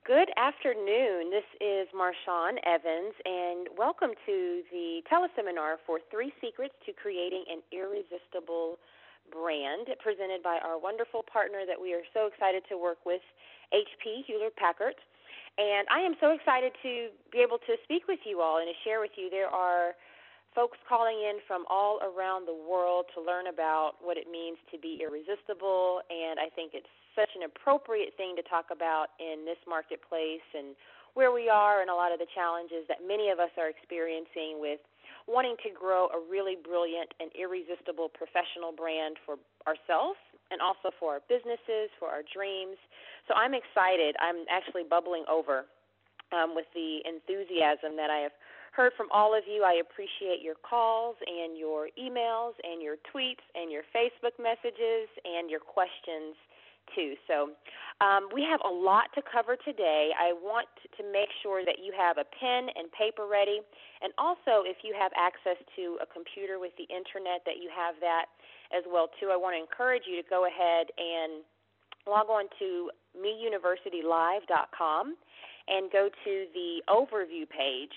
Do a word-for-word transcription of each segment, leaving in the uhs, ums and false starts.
Good afternoon. This is Marshawn Evans, and welcome to the teleseminar for Three Secrets to Creating an Irresistible Brand, presented by our wonderful partner that we are so excited to work with, H P Hewlett Packard. And I am so excited to be able to speak with you all and to share with you. There are folks calling in from all around the world to learn about what it means to be irresistible, and I think it's such an appropriate thing to talk about in this marketplace and where we are and a lot of the challenges that many of us are experiencing with wanting to grow a really brilliant and irresistible professional brand for ourselves and also for our businesses, for our dreams. So I'm excited. I'm actually bubbling over um, with the enthusiasm that I have heard from all of you. I appreciate your calls and your emails and your tweets and your Facebook messages and your questions too. So um, we have a lot to cover today. I want to make sure that you have a pen and paper ready, and also if you have access to a computer with the internet, that you have that as well too. I want to encourage you to go ahead and log on to me university live dot com and go to the overview page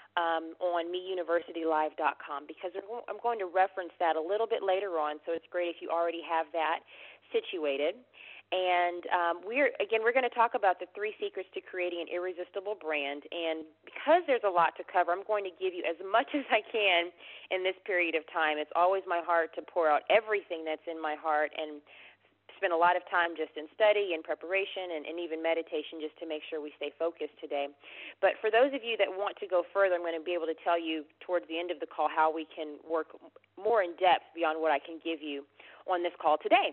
Um, on me university live dot com, because I'm going to reference that a little bit later on, so it's great if you already have that situated. And um, we're again, we're going to talk about the three secrets to creating an irresistible brand. And because there's a lot to cover, I'm going to give you as much as I can in this period of time. It's always my heart to pour out everything that's in my heart and spend a lot of time just in study and preparation and, and even meditation just to make sure we stay focused today. But for those of you that want to go further, I'm going to be able to tell you towards the end of the call how we can work more in depth beyond what I can give you on this call today.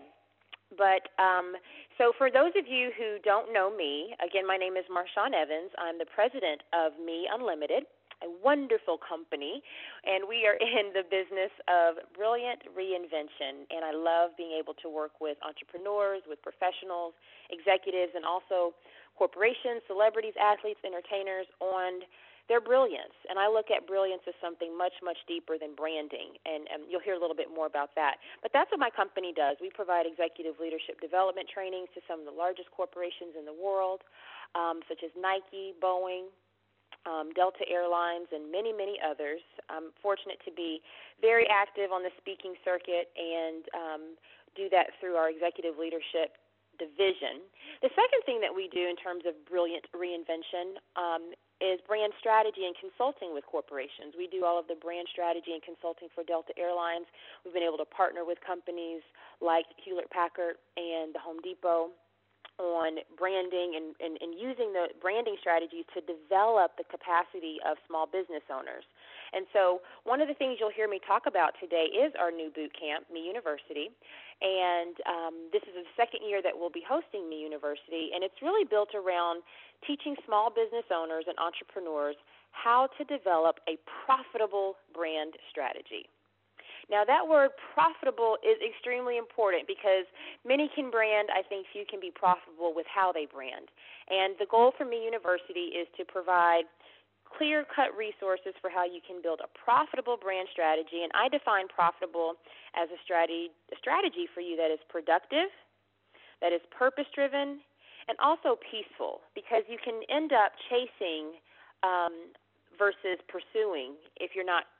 But um, so for those of you who don't know me, again, my name is Marshawn Evans. I'm the president of Me Unlimited, a wonderful company, and we are in the business of brilliant reinvention, and I love being able to work with entrepreneurs, with professionals, executives, and also corporations, celebrities, athletes, entertainers on their brilliance. And I look at brilliance as something much, much deeper than branding, and, and you'll hear a little bit more about that. But that's what my company does. We provide executive leadership development trainings to some of the largest corporations in the world, um, such as Nike, Boeing, Um, Delta Airlines, and many, many others. I'm fortunate to be very active on the speaking circuit and um, do that through our executive leadership division. The second thing that we do in terms of brilliant reinvention um, is brand strategy and consulting with corporations. We do all of the brand strategy and consulting for Delta Airlines. We've been able to partner with companies like Hewlett Packard and the Home Depot on branding and, and, and using the branding strategies to develop the capacity of small business owners. And so one of the things you'll hear me talk about today is our new boot camp, Me University. And um, this is the second year that we'll be hosting Me University, and it's really built around teaching small business owners and entrepreneurs how to develop a profitable brand strategy. Now, that word profitable is extremely important because many can brand. I think few can be profitable with how they brand. And the goal for Me University is to provide clear-cut resources for how you can build a profitable brand strategy. And I define profitable as a strategy, a strategy for you that is productive, that is purpose-driven, and also peaceful, because you can end up chasing um, versus pursuing if you're not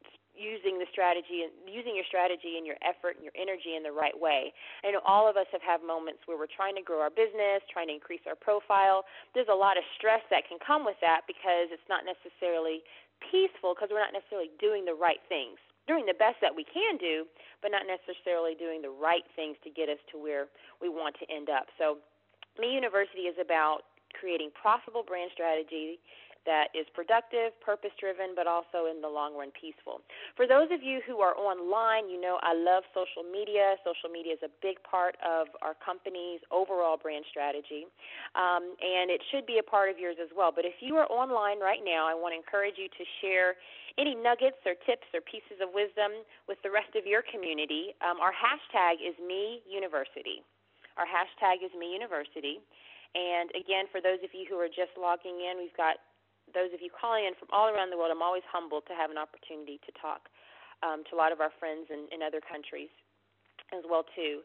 using the strategy and using your strategy and your effort and your energy in the right way. I know all of us have had moments where we're trying to grow our business, trying to increase our profile. There's a lot of stress that can come with that because it's not necessarily peaceful because we're not necessarily doing the right things. Doing the best that we can do, but not necessarily doing the right things to get us to where we want to end up. So Me University is about creating profitable brand strategy that is productive, purpose-driven, but also in the long run peaceful. For those of you who are online, you know I love social media. Social media is a big part of our company's overall brand strategy, um, and it should be a part of yours as well. But if you are online right now, I want to encourage you to share any nuggets or tips or pieces of wisdom with the rest of your community. Um, our hashtag is Me University. Our hashtag is Me University. And again, for those of you who are just logging in, we've got those of you calling in from all around the world. I'm always humbled to have an opportunity to talk um, to a lot of our friends in, in other countries as well, too.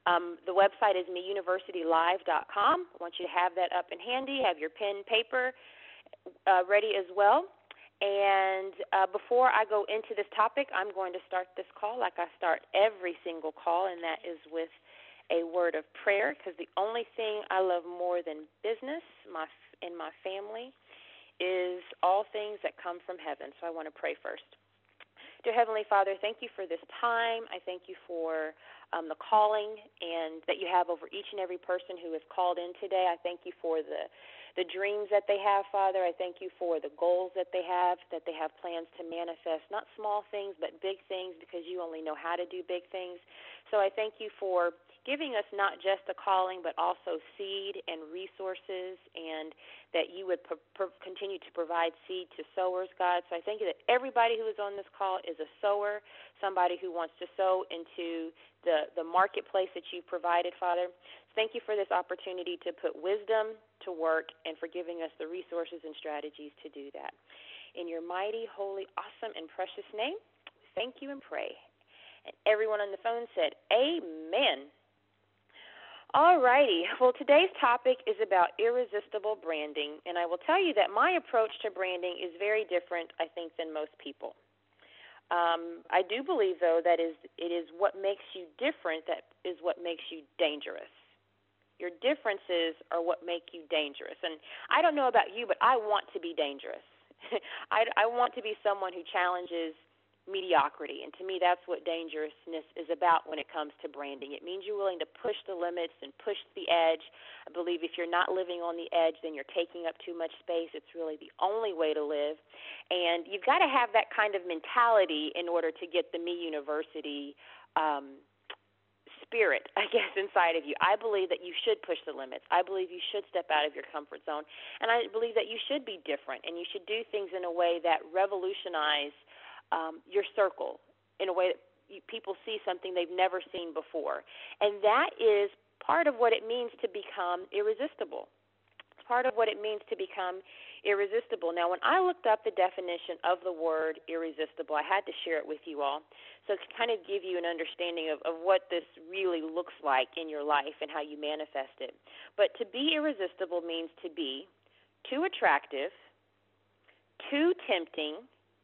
Um, the website is me university live dot com. I want you to have that up and handy, have your pen, paper uh, ready as well. And uh, before I go into this topic, I'm going to start this call like I start every single call, and that is with a word of prayer, because the only thing I love more than business my and my family is all things that come from heaven. So I want to pray first. Dear Heavenly Father, thank you for this time. I thank you for um, the calling and that you have over each and every person who has called in today. I thank you for the the dreams that they have, Father. I thank you for the goals that they have, that they have plans to manifest, not small things, but big things, because you only know how to do big things. So I thank you for giving us not just a calling, but also seed and resources, and that you would pro- pro- continue to provide seed to sowers, God. So I thank you that everybody who is on this call is a sower, somebody who wants to sow into the, the marketplace that you've provided, Father. Thank you for this opportunity to put wisdom to work and for giving us the resources and strategies to do that. In your mighty, holy, awesome, and precious name, thank you and pray. And everyone on the phone said, amen. All righty. Well, today's topic is about irresistible branding, and I will tell you that my approach to branding is very different, I think, than most people. Um, I do believe, though, that is it is what makes you different that is what makes you dangerous. Your differences are what make you dangerous. And I don't know about you, but I want to be dangerous. I, I want to be someone who challenges mediocrity. And to me, that's what dangerousness is about when it comes to branding. It means you're willing to push the limits and push the edge. I believe if you're not living on the edge, then you're taking up too much space. It's really the only way to live. And you've got to have that kind of mentality in order to get the Me University um spirit, I guess, inside of you. I believe that you should push the limits. I believe you should step out of your comfort zone. And I believe that you should be different, and you should do things in a way that revolutionize um, your circle, in a way that you, people see something they've never seen before. And that is part of what it means to become irresistible. It's part of what it means to become irresistible. Now, when I looked up the definition of the word irresistible, I had to share it with you all, so to kind of give you an understanding of, of what this really looks like in your life and how you manifest it. But to be irresistible means to be too attractive, too tempting,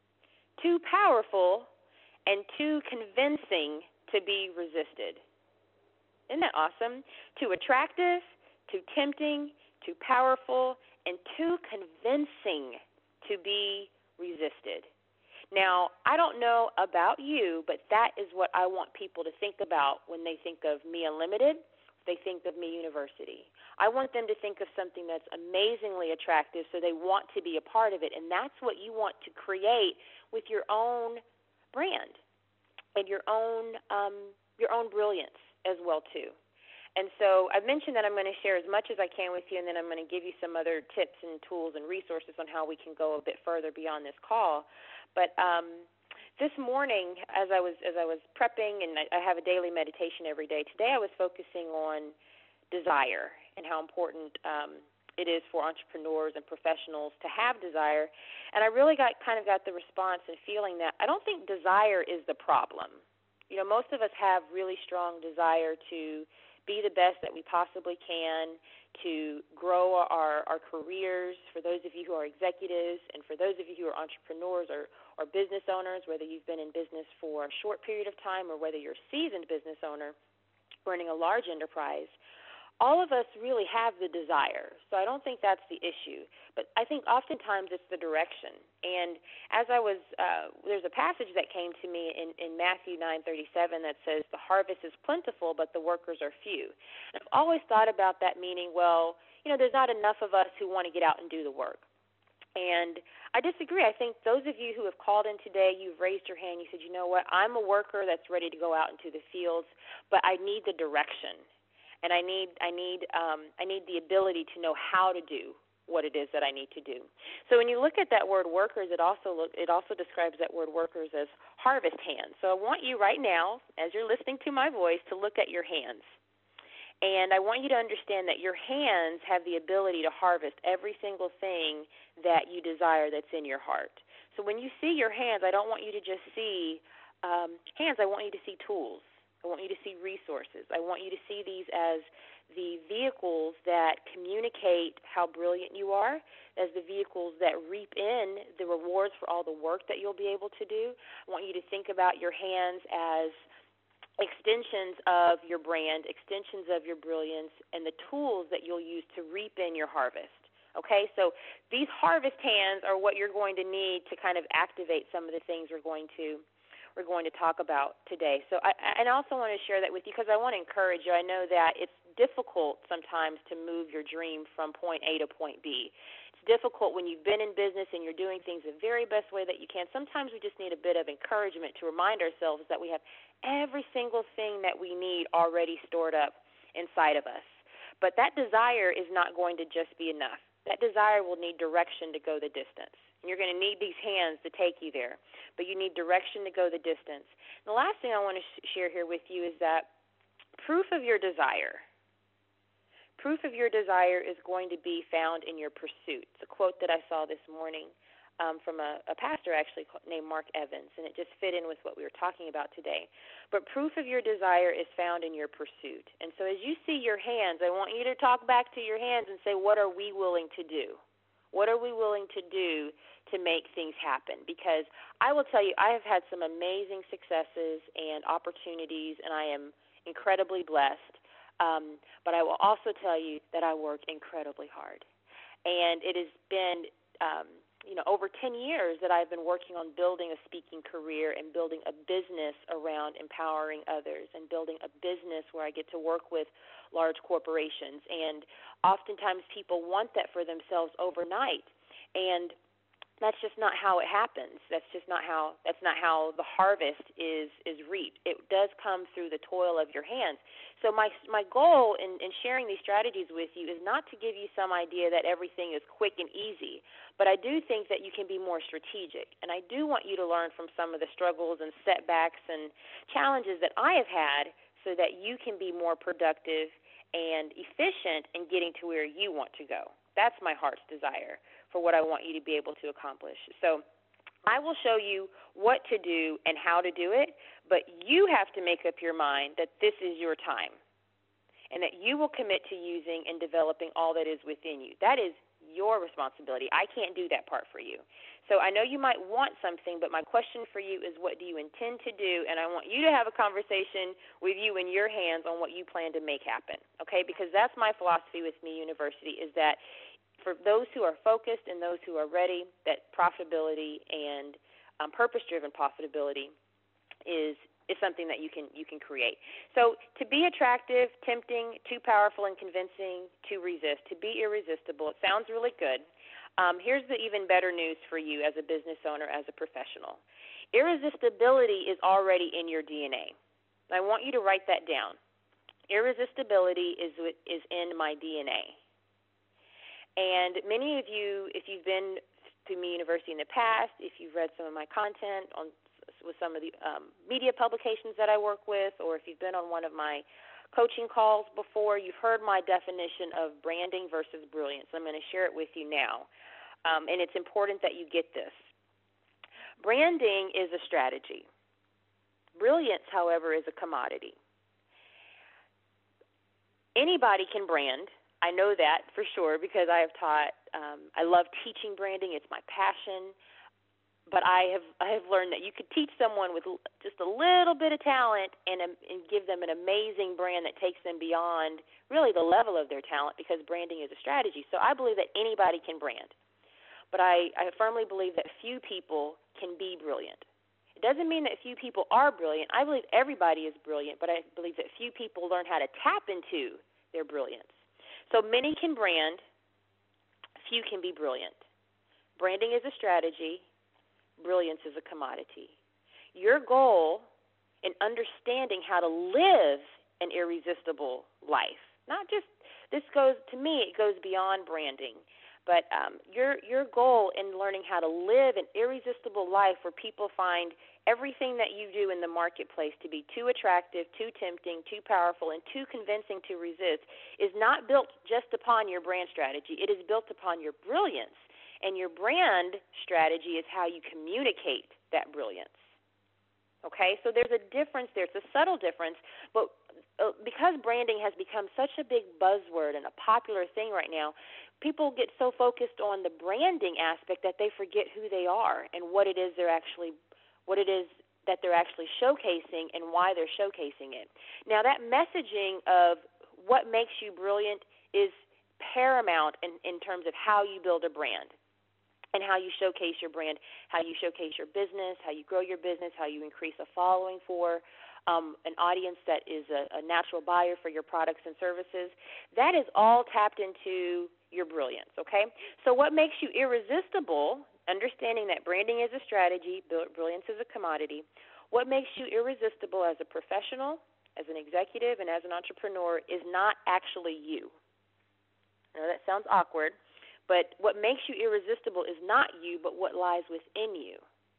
too powerful, and too convincing to be resisted. Isn't that awesome? Too attractive, too tempting, too powerful, and too convincing to be resisted. Now, I don't know about you, but that is what I want people to think about when they think of Me Unlimited, they think of Me University. I want them to think of something that's amazingly attractive so they want to be a part of it, and that's what you want to create with your own brand and your own um, your own brilliance as well, too. And so I've mentioned that I'm going to share as much as I can with you, and then I'm going to give you some other tips and tools and resources on how we can go a bit further beyond this call. But um, this morning, as I was as I was prepping, and I, I have a daily meditation every day, today I was focusing on desire and how important um, it is for entrepreneurs and professionals to have desire. And I really got kind of got the response and feeling that I don't think desire is the problem. You know, most of us have really strong desire to be the best that we possibly can, to grow our, our careers, for those of you who are executives, and for those of you who are entrepreneurs or, or business owners, whether you've been in business for a short period of time or whether you're a seasoned business owner running a large enterprise. All of us really have the desire, so I don't think that's the issue. But I think oftentimes it's the direction. And as I was, uh, there's a passage that came to me in, in Matthew nine thirty-seven that says, the harvest is plentiful, but the workers are few. And I've always thought about that meaning, well, you know, there's not enough of us who want to get out and do the work. And I disagree. I think those of you who have called in today, you've raised your hand, you said, you know what, I'm a worker that's ready to go out into the fields, but I need the direction. And I need, I need, um, I need the ability to know how to do what it is that I need to do. So when you look at that word workers, it also look, it also describes that word workers as harvest hands. So I want you right now, as you're listening to my voice, to look at your hands. And I want you to understand that your hands have the ability to harvest every single thing that you desire that's in your heart. So when you see your hands, I don't want you to just see um, hands. I want you to see tools. I want you to see resources. I want you to see these as the vehicles that communicate how brilliant you are, as the vehicles that reap in the rewards for all the work that you'll be able to do. I want you to think about your hands as extensions of your brand, extensions of your brilliance, and the tools that you'll use to reap in your harvest. Okay, so these harvest hands are what you're going to need to kind of activate some of the things we're going to we're going to talk about today. So I, and I also want to share that with you because I want to encourage you. I know that it's difficult sometimes to move your dream from point A to point B. It's difficult when you've been in business and you're doing things the very best way that you can. Sometimes we just need a bit of encouragement to remind ourselves that we have every single thing that we need already stored up inside of us. But that desire is not going to just be enough. That desire will need direction to go the distance. And you're going to need these hands to take you there. But you need direction to go the distance. And the last thing I want to sh- share here with you is that proof of your desire. Proof of your desire is going to be found in your pursuit. It's a quote that I saw this morning um, from a, a pastor actually named Mark Evans, and it just fit in with what we were talking about today. But proof of your desire is found in your pursuit. And so as you see your hands, I want you to talk back to your hands and say, what are we willing to do? What are we willing to do to make things happen? Because I will tell you, I have had some amazing successes and opportunities, and I am incredibly blessed. Um, but I will also tell you that I work incredibly hard. And it has been, um, you know, over ten years that I've been working on building a speaking career and building a business around empowering others and building a business where I get to work with large corporations. And oftentimes people want that for themselves overnight. And that's just not how it happens. That's just not how that's not how the harvest is is reaped. It does come through the toil of your hands. So my my goal in, in sharing these strategies with you is not to give you some idea that everything is quick and easy, but I do think that you can be more strategic. And I do want you to learn from some of the struggles and setbacks and challenges that I have had so that you can be more productive and efficient in getting to where you want to go. That's my heart's desire for what I want you to be able to accomplish. So I will show you what to do and how to do it, but you have to make up your mind that this is your time and that you will commit to using and developing all that is within you. That is your responsibility. I can't do that part for you. So I know you might want something, but my question for you is, what do you intend to do? And I want you to have a conversation with you in your hands on what you plan to make happen, okay? Because that's my philosophy with Me University, is that for those who are focused and those who are ready, that profitability and um, purpose-driven profitability is is something that you can you can create. So to be attractive, tempting, too powerful and convincing to resist, to be irresistible, it sounds really good. Um, here's the even better news for you as a business owner, as a professional. Irresistibility is already in your D N A. I want you to write that down. Irresistibility is is in my D N A. And many of you, if you've been to Me University in the past, if you've read some of my content on with some of the um, media publications that I work with, or if you've been on one of my coaching calls before, you've heard my definition of branding versus brilliance. I'm going to share it with you now, um, and it's important that you get this. Branding is a strategy. Brilliance, however, is a commodity. Anybody can brand. I know that for sure because I have taught, um, I love teaching branding. It's my passion. But I have I have learned that you could teach someone with just a little bit of talent and, um, and give them an amazing brand that takes them beyond really the level of their talent, because branding is a strategy. So I believe that anybody can brand. But I, I firmly believe that few people can be brilliant. It doesn't mean that few people are brilliant. I believe everybody is brilliant, but I believe that few people learn how to tap into their brilliance. So many can brand, few can be brilliant. Branding is a strategy. Brilliance is a commodity. Your goal in understanding how to live an irresistible life, not just, this goes, to me, it goes beyond branding, but um, your your goal in learning how to live an irresistible life where people find everything that you do in the marketplace to be too attractive, too tempting, too powerful, and too convincing to resist is not built just upon your brand strategy. It is built upon your brilliance. And your brand strategy is how you communicate that brilliance. Okay, so there's a difference there. It's a subtle difference, but uh, because branding has become such a big buzzword and a popular thing right now, people get so focused on the branding aspect that they forget who they are and what it is they're actually, what it is that they're actually showcasing and why they're showcasing it. Now, that messaging of what makes you brilliant is paramount in, in terms of how you build a brand and how you showcase your brand, how you showcase your business, how you grow your business, how you increase a following for um, an audience that is a, a natural buyer for your products and services. That is all tapped into your brilliance, okay? So what makes you irresistible, understanding that branding is a strategy, brilliance is a commodity, what makes you irresistible as a professional, as an executive, and as an entrepreneur is not actually you. I know that sounds awkward, but what makes you irresistible is not you, but what lies within you.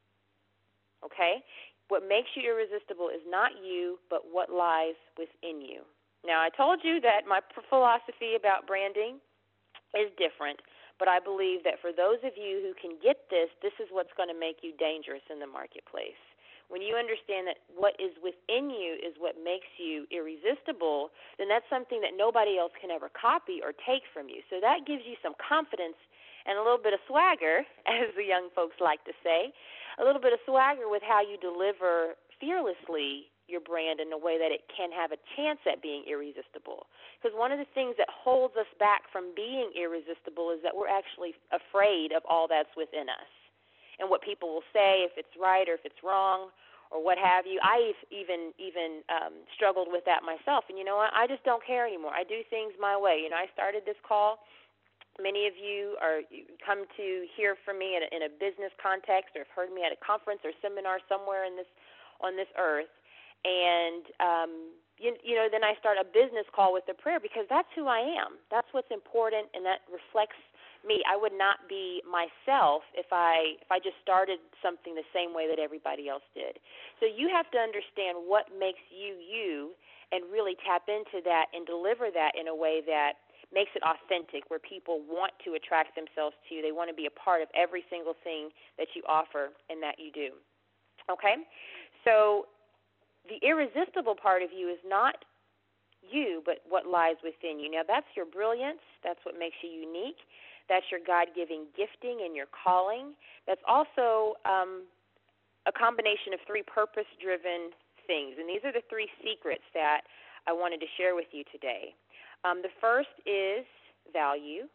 Okay? What makes you irresistible is not you, but what lies within you. Now, I told you that my philosophy about branding is different, but I believe that for those of you who can get this, this is what's going to make you dangerous in the marketplace. When you understand that what is within you is what makes you irresistible, then that's something that nobody else can ever copy or take from you. So that gives you some confidence and a little bit of swagger, as the young folks like to say, a little bit of swagger with how you deliver fearlessly your brand in a way that it can have a chance at being irresistible. Because one of the things that holds us back from being irresistible is that we're actually afraid of all that's within us and what people will say, if it's right or if it's wrong or what have you. I even even um, struggled with that myself. And you know what? I just don't care anymore. I do things my way. You know, I started this call. Many of you are you come to hear from me in a, in a business context or have heard me at a conference or seminar somewhere in this on this earth. And, um, you, you know, then I start a business call with a prayer because that's who I am. That's what's important, and that reflects me. I would not be myself if I if I just started something the same way that everybody else did. So you have to understand what makes you you and really tap into that and deliver that in a way that makes it authentic, where people want to attract themselves to you. They want to be a part of every single thing that you offer and that you do. Okay? So the irresistible part of you is not you, but what lies within you. Now, that's your brilliance. That's what makes you unique. That's your God-given gifting and your calling. That's also um, a combination of three purpose-driven things. And these are the three secrets that I wanted to share with you today. Um, the first is value.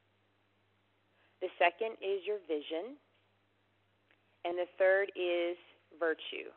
The second is your vision. And the third is virtue.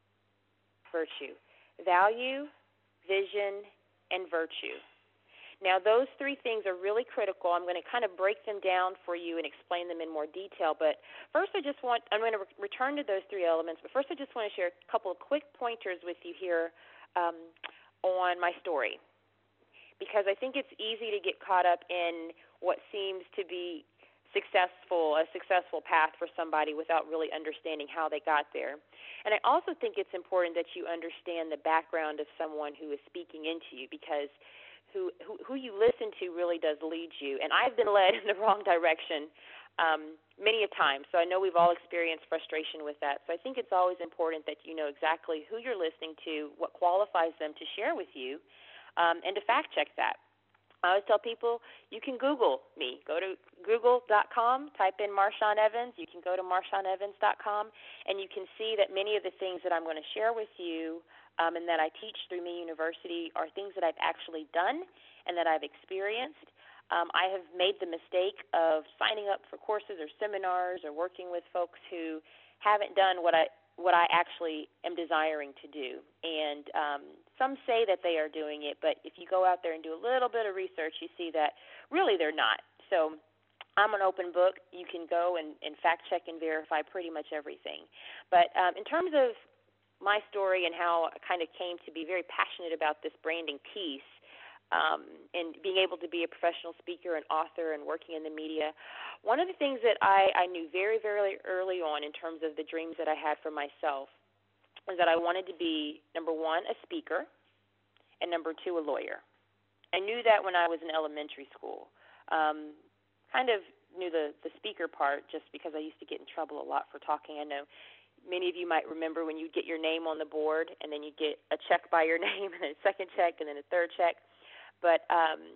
Virtue. Value, vision, and virtue. Now, those three things are really critical. I'm going to kind of break them down for you and explain them in more detail. But first, I just want, I'm going to re- return to those three elements. But first, I just want to share a couple of quick pointers with you here um, on my story, because I think it's easy to get caught up in what seems to be successful, a successful path for somebody without really understanding how they got there. And I also think it's important that you understand the background of someone who is speaking into you, because Who, who who you listen to really does lead you. And I've been led in the wrong direction um, many a time. So I know we've all experienced frustration with that. So I think it's always important that you know exactly who you're listening to, what qualifies them to share with you, um, and to fact check that. I always tell people you can Google me. Go to google dot com, type in Marshawn Evans. You can go to marshawn evans dot com, and you can see that many of the things that I'm going to share with you Um, and that I teach through Me University are things that I've actually done and that I've experienced. Um, I have made the mistake of signing up for courses or seminars or working with folks who haven't done what I what I actually am desiring to do. And um, some say that they are doing it, but if you go out there and do a little bit of research, you see that really they're not. So I'm an open book. You can go and, and fact check and verify pretty much everything. But um, in terms of my story and how I kind of came to be very passionate about this branding piece um, and being able to be a professional speaker and author and working in the media, one of the things that I, I knew very, very early on in terms of the dreams that I had for myself was that I wanted to be, number one, a speaker, and number two, a lawyer. I knew that when I was in elementary school. Um, kind of knew the, the speaker part just because I used to get in trouble a lot for talking. I know many of you might remember when you get your name on the board and then you get a check by your name and then a second check and then a third check. But um,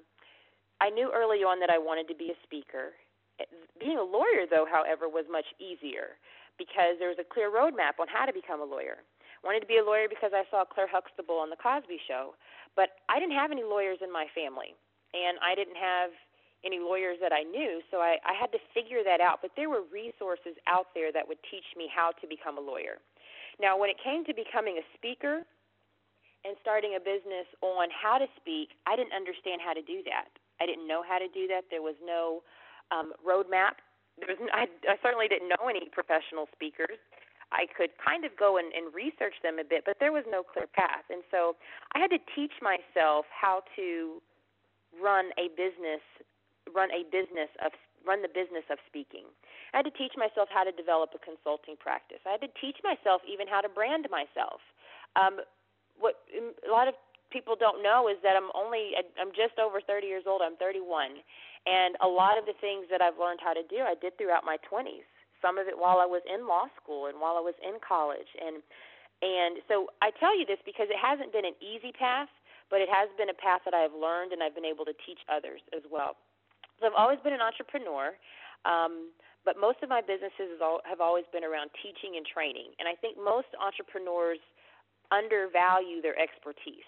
I knew early on that I wanted to be a speaker. Being a lawyer, though, however, was much easier because there was a clear roadmap on how to become a lawyer. I wanted to be a lawyer because I saw Claire Huxtable on The Cosby Show, but I didn't have any lawyers in my family, and I didn't have any lawyers that I knew, so I, I had to figure that out. But there were resources out there that would teach me how to become a lawyer. Now, when it came to becoming a speaker and starting a business on how to speak, I didn't understand how to do that. I didn't know how to do that. There was no um, roadmap. There was, I, I certainly didn't know any professional speakers. I could kind of go and, and research them a bit, but there was no clear path. And so I had to teach myself how to run a business, run a business of run the business of speaking. I had to teach myself how to develop a consulting practice. I had to teach myself even how to brand myself. Um, what a lot of people don't know is that I'm only I'm just over thirty years old. I'm thirty-one, and a lot of the things that I've learned how to do, I did throughout my twenties. Some of it while I was in law school and while I was in college, and and so I tell you this because it hasn't been an easy path, but it has been a path that I have learned and I've been able to teach others as well. So I've always been an entrepreneur, um, but most of my businesses have always been around teaching and training, and I think most entrepreneurs undervalue their expertise.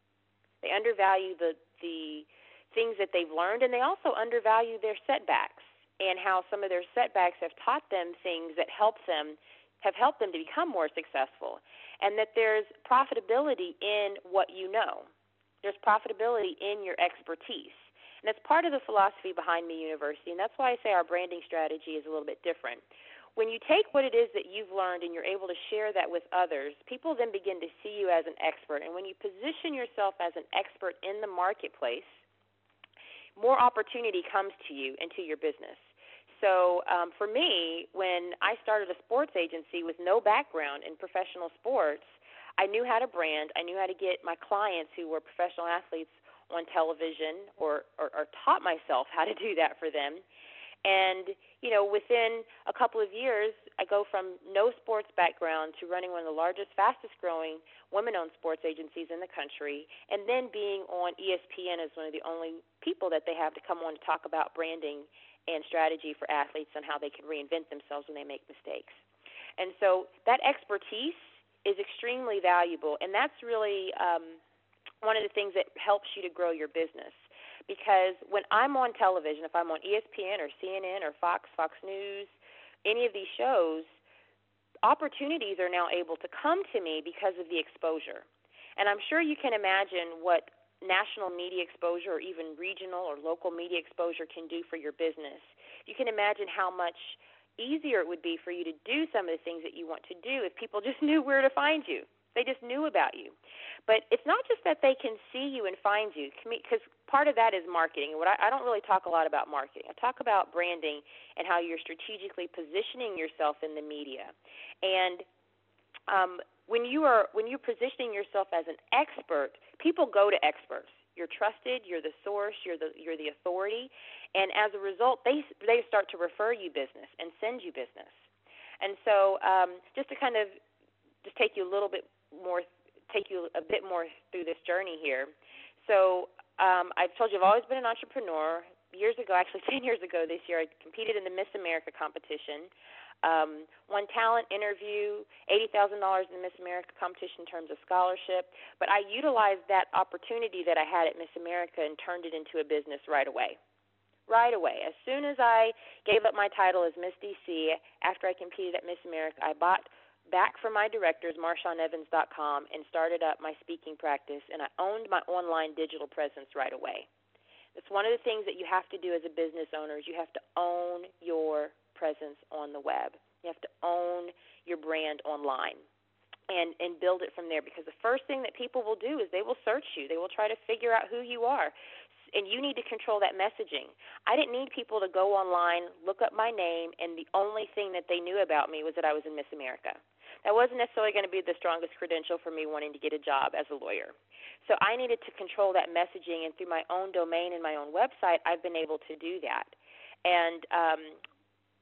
They undervalue the, the things that they've learned, and they also undervalue their setbacks and how some of their setbacks have taught them things that help them, have helped them to become more successful, and that there's profitability in what you know. There's profitability in your expertise. And that's part of the philosophy behind Me University, and that's why I say our branding strategy is a little bit different. When you take what it is that you've learned and you're able to share that with others, people then begin to see you as an expert. And when you position yourself as an expert in the marketplace, more opportunity comes to you and to your business. So um, for me, when I started a sports agency with no background in professional sports, I knew how to brand. I knew how to get my clients who were professional athletes on television, or, or, or taught myself how to do that for them. And, you know, within a couple of years, I go from no sports background to running one of the largest, fastest-growing women-owned sports agencies in the country, and then being on E S P N as one of the only people that they have to come on to talk about branding and strategy for athletes and how they can reinvent themselves when they make mistakes. And so that expertise is extremely valuable, and that's really um, one of the things that helps you to grow your business. Because when I'm on television, if I'm on E S P N or C N N or Fox, Fox News, any of these shows, opportunities are now able to come to me because of the exposure. And I'm sure you can imagine what national media exposure or even regional or local media exposure can do for your business. You can imagine how much easier it would be for you to do some of the things that you want to do if people just knew where to find you. They just knew about you. But it's not just that they can see you and find you, because part of that is marketing. And what I, I don't really talk a lot about marketing. I talk about branding and how you're strategically positioning yourself in the media. And um, when you are when you're positioning yourself as an expert, people go to experts. You're trusted. You're the source. You're the you're the authority. And as a result, they they start to refer you business and send you business. And so, um, just to kind of just take you a little bit more, take you a bit more through this journey here. So um, I've told you I've always been an entrepreneur. Years ago, actually ten years ago this year, I competed in the Miss America competition, um, won talent interview, eighty thousand dollars in the Miss America competition in terms of scholarship. But I utilized that opportunity that I had at Miss America and turned it into a business right away. Right away. As soon as I gave up my title as Miss D C, after I competed at Miss America, I bought back from my directors, Marshawn Evans dot com, and started up my speaking practice, and I owned my online digital presence right away. It's one of the things that you have to do as a business owner is you have to own your presence on the web. You have to own your brand online and, and build it from there, because the first thing that people will do is they will search you. They will try to figure out who you are, and you need to control that messaging. I didn't need people to go online, look up my name, and the only thing that they knew about me was that I was in Miss America. That wasn't necessarily going to be the strongest credential for me wanting to get a job as a lawyer. So I needed to control that messaging, and through my own domain and my own website, I've been able to do that. And um,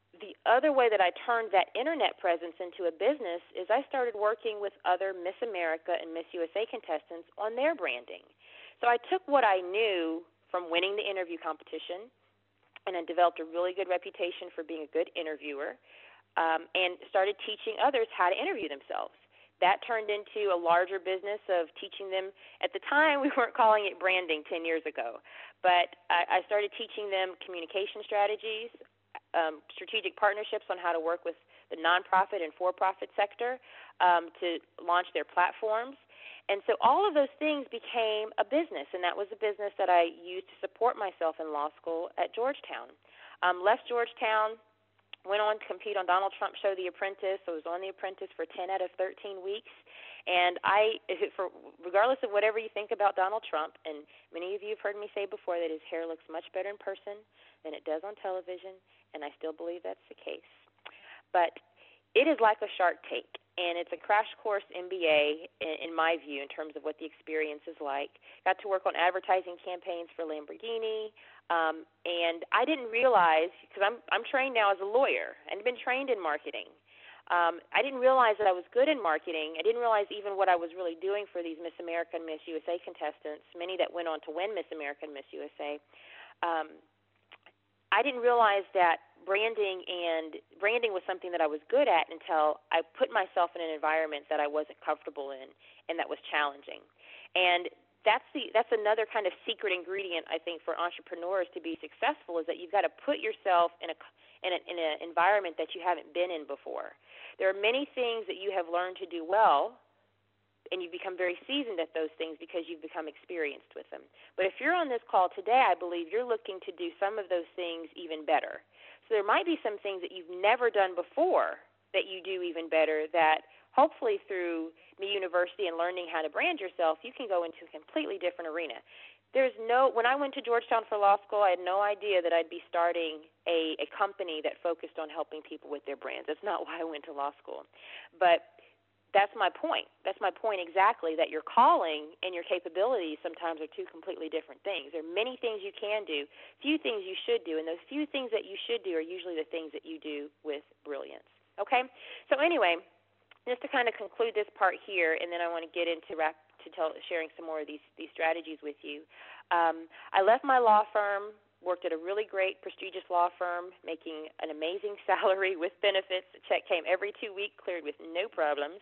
the other way that I turned that internet presence into a business is I started working with other Miss America and Miss U S A contestants on their branding. So I took what I knew from winning the interview competition, and I developed a really good reputation for being a good interviewer, um, and started teaching others how to interview themselves. That turned into a larger business of teaching them. At the time, we weren't calling it branding ten years ago, but I, I started teaching them communication strategies, um, strategic partnerships on how to work with the nonprofit and for-profit sector um, to launch their platforms. And so all of those things became a business, and that was a business that I used to support myself in law school at Georgetown. Um, left Georgetown, went on to compete on Donald Trump's show, The Apprentice. I was on The Apprentice for ten out of thirteen weeks. And I, for, regardless of whatever you think about Donald Trump, and many of you have heard me say before that his hair looks much better in person than it does on television, and I still believe that's the case. But it is like a Shark Tank, and it's a crash course M B A, in, in my view, in terms of what the experience is like. Got to work on advertising campaigns for Lamborghini, um, and I didn't realize, because I'm, I'm trained now as a lawyer and been trained in marketing. Um, I didn't realize that I was good in marketing. I didn't realize even what I was really doing for these Miss America and Miss U S A contestants, many that went on to win Miss America and Miss U S A. Um, I didn't realize that branding and branding was something that I was good at until I put myself in an environment that I wasn't comfortable in and that was challenging. And that's the that's another kind of secret ingredient, I think, for entrepreneurs to be successful, is that you've got to put yourself in a in a, in an environment that you haven't been in before. There are many things that you have learned to do well, and you've become very seasoned at those things because you've become experienced with them. But if you're on this call today, I believe you're looking to do some of those things even better. So there might be some things that you've never done before that you do even better, that hopefully through the university and learning how to brand yourself, you can go into a completely different arena. There's no, when I went to Georgetown for law school, I had no idea that I'd be starting a, a company that focused on helping people with their brands. That's not why I went to law school. But that's my point. That's my point exactly, that your calling and your capabilities sometimes are two completely different things. There are many things you can do, few things you should do, and those few things that you should do are usually the things that you do with brilliance. Okay? So anyway, just to kind of conclude this part here, and then I want to get into wrap, to tell, sharing some more of these, these strategies with you. Um, I left my law firm, worked at a really great, prestigious law firm, making an amazing salary with benefits. The check came every two weeks, cleared with no problems.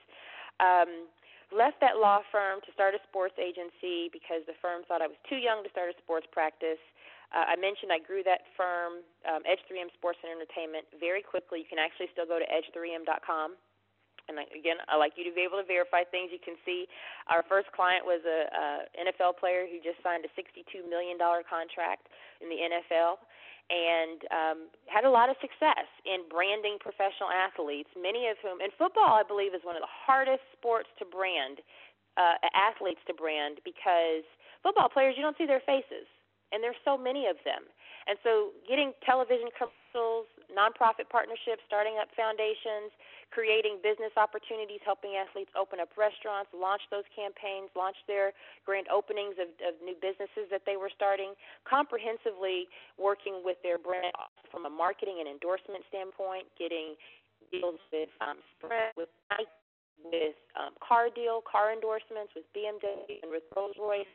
Um, left that law firm to start a sports agency because the firm thought I was too young to start a sports practice. Uh, I mentioned I grew that firm, um, Edge three M Sports and Entertainment, very quickly. You can actually still go to edge three m dot com. And again, I like you to be able to verify things. You can see our first client was a, a N F L player who just signed a sixty-two million dollars contract in the N F L, and um, had a lot of success in branding professional athletes, many of whom, and football, I believe, is one of the hardest sports to brand, uh, athletes to brand, because football players, you don't see their faces, and there's so many of them. And so getting television commercials, nonprofit partnerships, starting up foundations, creating business opportunities, helping athletes open up restaurants, launch those campaigns, launch their grand openings of, of new businesses that they were starting, comprehensively working with their brand from a marketing and endorsement standpoint, getting deals with um, Sprint, with Nike, with um, car deal, car endorsements, with B M W and with Rolls-Royce.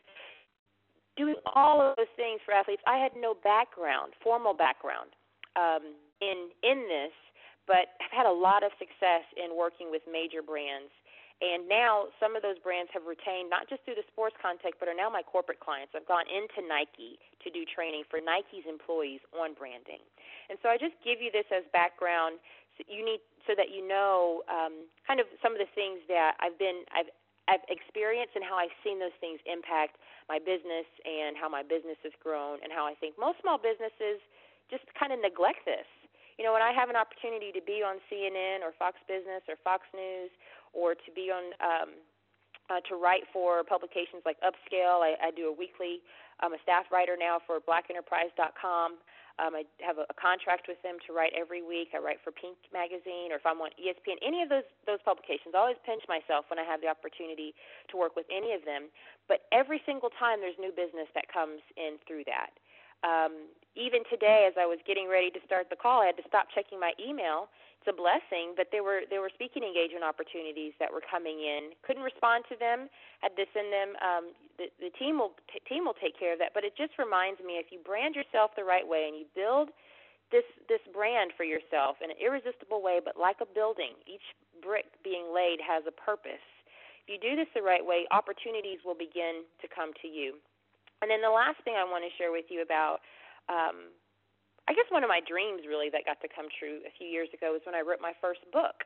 Doing all of those things for athletes. I had no background, formal background um, in in this, but have had a lot of success in working with major brands. And now some of those brands have retained, not just through the sports context, but are now my corporate clients. I've gone into Nike to do training for Nike's employees on branding. And so I just give you this as background. So you need so that you know um, kind of some of the things that I've been I've I've experienced and how I've seen those things impact my business and how my business has grown, and how I think most small businesses just kind of neglect this. You know, when I have an opportunity to be on C N N or Fox Business or Fox News, or to be on um, uh, to write for publications like Upscale, I, I do a weekly. I'm a staff writer now for black enterprise dot com. Um, I have a, a contract with them to write every week. I write for Pink Magazine, or if I'm on E S P N, any of those those publications. I always pinch myself when I have the opportunity to work with any of them. But every single time there's new business that comes in through that. Um, even today, as I was getting ready to start the call, I had to stop checking my email. It's a blessing, but there were there were speaking engagement opportunities that were coming in. Couldn't respond to them. Had to send them. Um, the, the team will t- team will take care of that. But it just reminds me, if you brand yourself the right way and you build this this brand for yourself in an irresistible way, but like a building, each brick being laid has a purpose. If you do this the right way, opportunities will begin to come to you. And then the last thing I want to share with you about, um, I guess one of my dreams really that got to come true a few years ago was when I wrote my first book.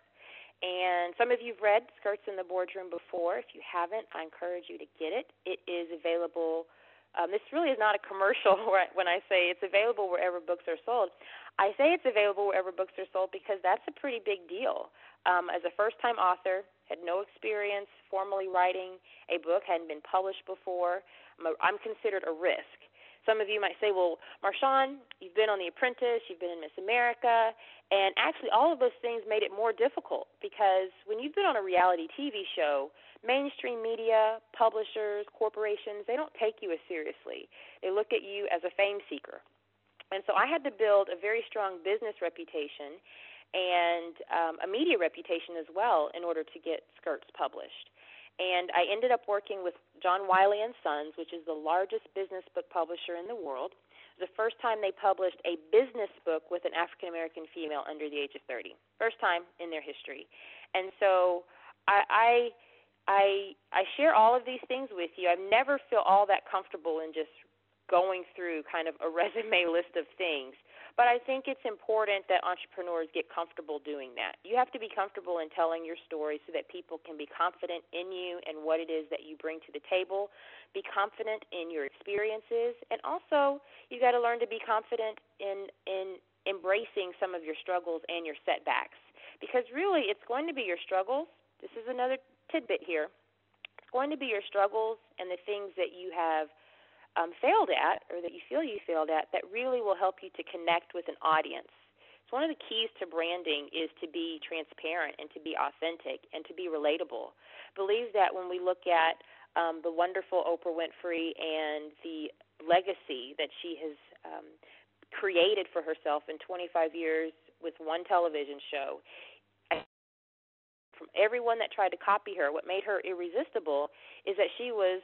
And some of you have read Skirts in the Boardroom before. If you haven't, I encourage you to get it. It is available. Um, this really is not a commercial when I say it's available wherever books are sold. I say it's available wherever books are sold because that's a pretty big deal. Um, as a first-time author, had no experience formally writing a book, hadn't been published before. I'm, a, I'm considered a risk. Some of you might say, well, Marshawn, you've been on The Apprentice, you've been in Miss America, and actually all of those things made it more difficult because when you've been on a reality T V show, mainstream media, publishers, corporations, they don't take you as seriously. They look at you as a fame seeker. And so I had to build a very strong business reputation and um, a media reputation as well in order to get Skirts published. And I ended up working with John Wiley and Sons, which is the largest business book publisher in the world. It was the first time they published a business book with an African-American female under the age of thirty. First time in their history. And so I, I, I, I share all of these things with you. I've never felt all that comfortable in just going through kind of a resume list of things. But I think it's important that entrepreneurs get comfortable doing that. You have to be comfortable in telling your story so that people can be confident in you and what it is that you bring to the table. Be confident in your experiences. And also, you've got to learn to be confident in, in embracing some of your struggles and your setbacks. Because really, it's going to be your struggles. This is another tidbit here. It's going to be your struggles and the things that you have Um, failed at or that you feel you failed at that really will help you to connect with an audience. So one of the keys to branding is to be transparent and to be authentic and to be relatable. Believe that when we look at um, the wonderful Oprah Winfrey and the legacy that she has um, created for herself in twenty-five years with one television show, from everyone that tried to copy her, what made her irresistible is that she was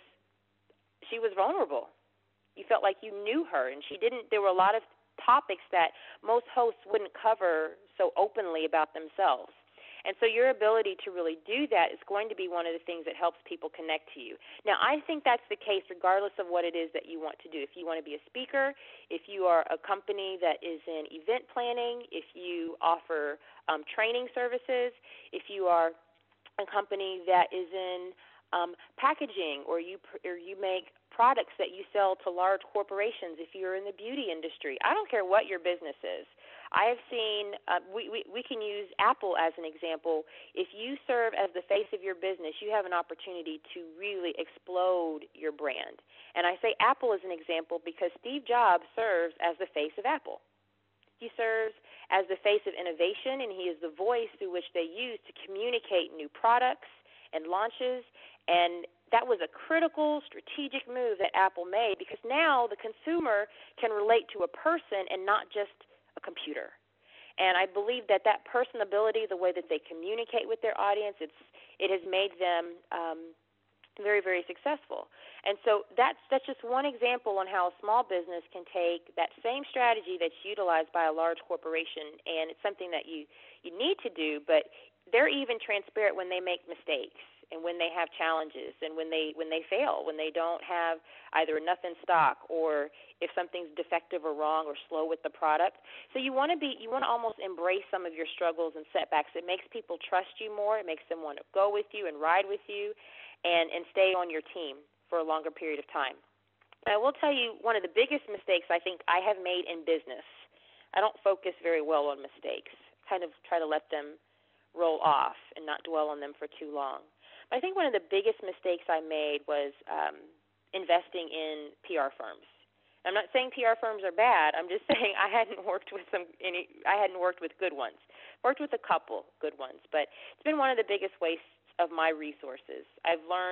she was vulnerable. You felt like you knew her, and she didn't. There were a lot of topics that most hosts wouldn't cover so openly about themselves. And so your ability to really do that is going to be one of the things that helps people connect to you. Now, I think that's the case regardless of what it is that you want to do. If you want to be a speaker, if you are a company that is in event planning, if you offer um, training services, if you are a company that is in um, packaging, or you or you make products that you sell to large corporations, if you're in the beauty industry. I don't care what your business is. I have seen, uh, we, we, we can use Apple as an example. If you serve as the face of your business, you have an opportunity to really explode your brand. And I say Apple as an example because Steve Jobs serves as the face of Apple. He serves as the face of innovation, and he is the voice through which they use to communicate new products and launches. And that was a critical strategic move that Apple made because now the consumer can relate to a person and not just a computer. And I believe that that personability, the way that they communicate with their audience, it's it has made them um, very, very successful. And so that's that's just one example on how a small business can take that same strategy that's utilized by a large corporation, and it's something that you, you need to do, but they're even transparent when they make mistakes and when they have challenges and when they when they fail, when they don't have either enough in stock or if something's defective or wrong or slow with the product. So you want to be you want to almost embrace some of your struggles and setbacks. It makes people trust you more. It makes them want to go with you and ride with you and, and stay on your team for a longer period of time. And I will tell you one of the biggest mistakes I think I have made in business. I don't focus very well on mistakes. Kind of try to let them roll off and not dwell on them for too long. I think one of the biggest mistakes I made was um, investing in P R firms. I'm not saying P R firms are bad. I'm just saying I hadn't worked with some any. I hadn't worked with good ones. Worked with a couple good ones, but it's been one of the biggest wastes of my resources. I've learned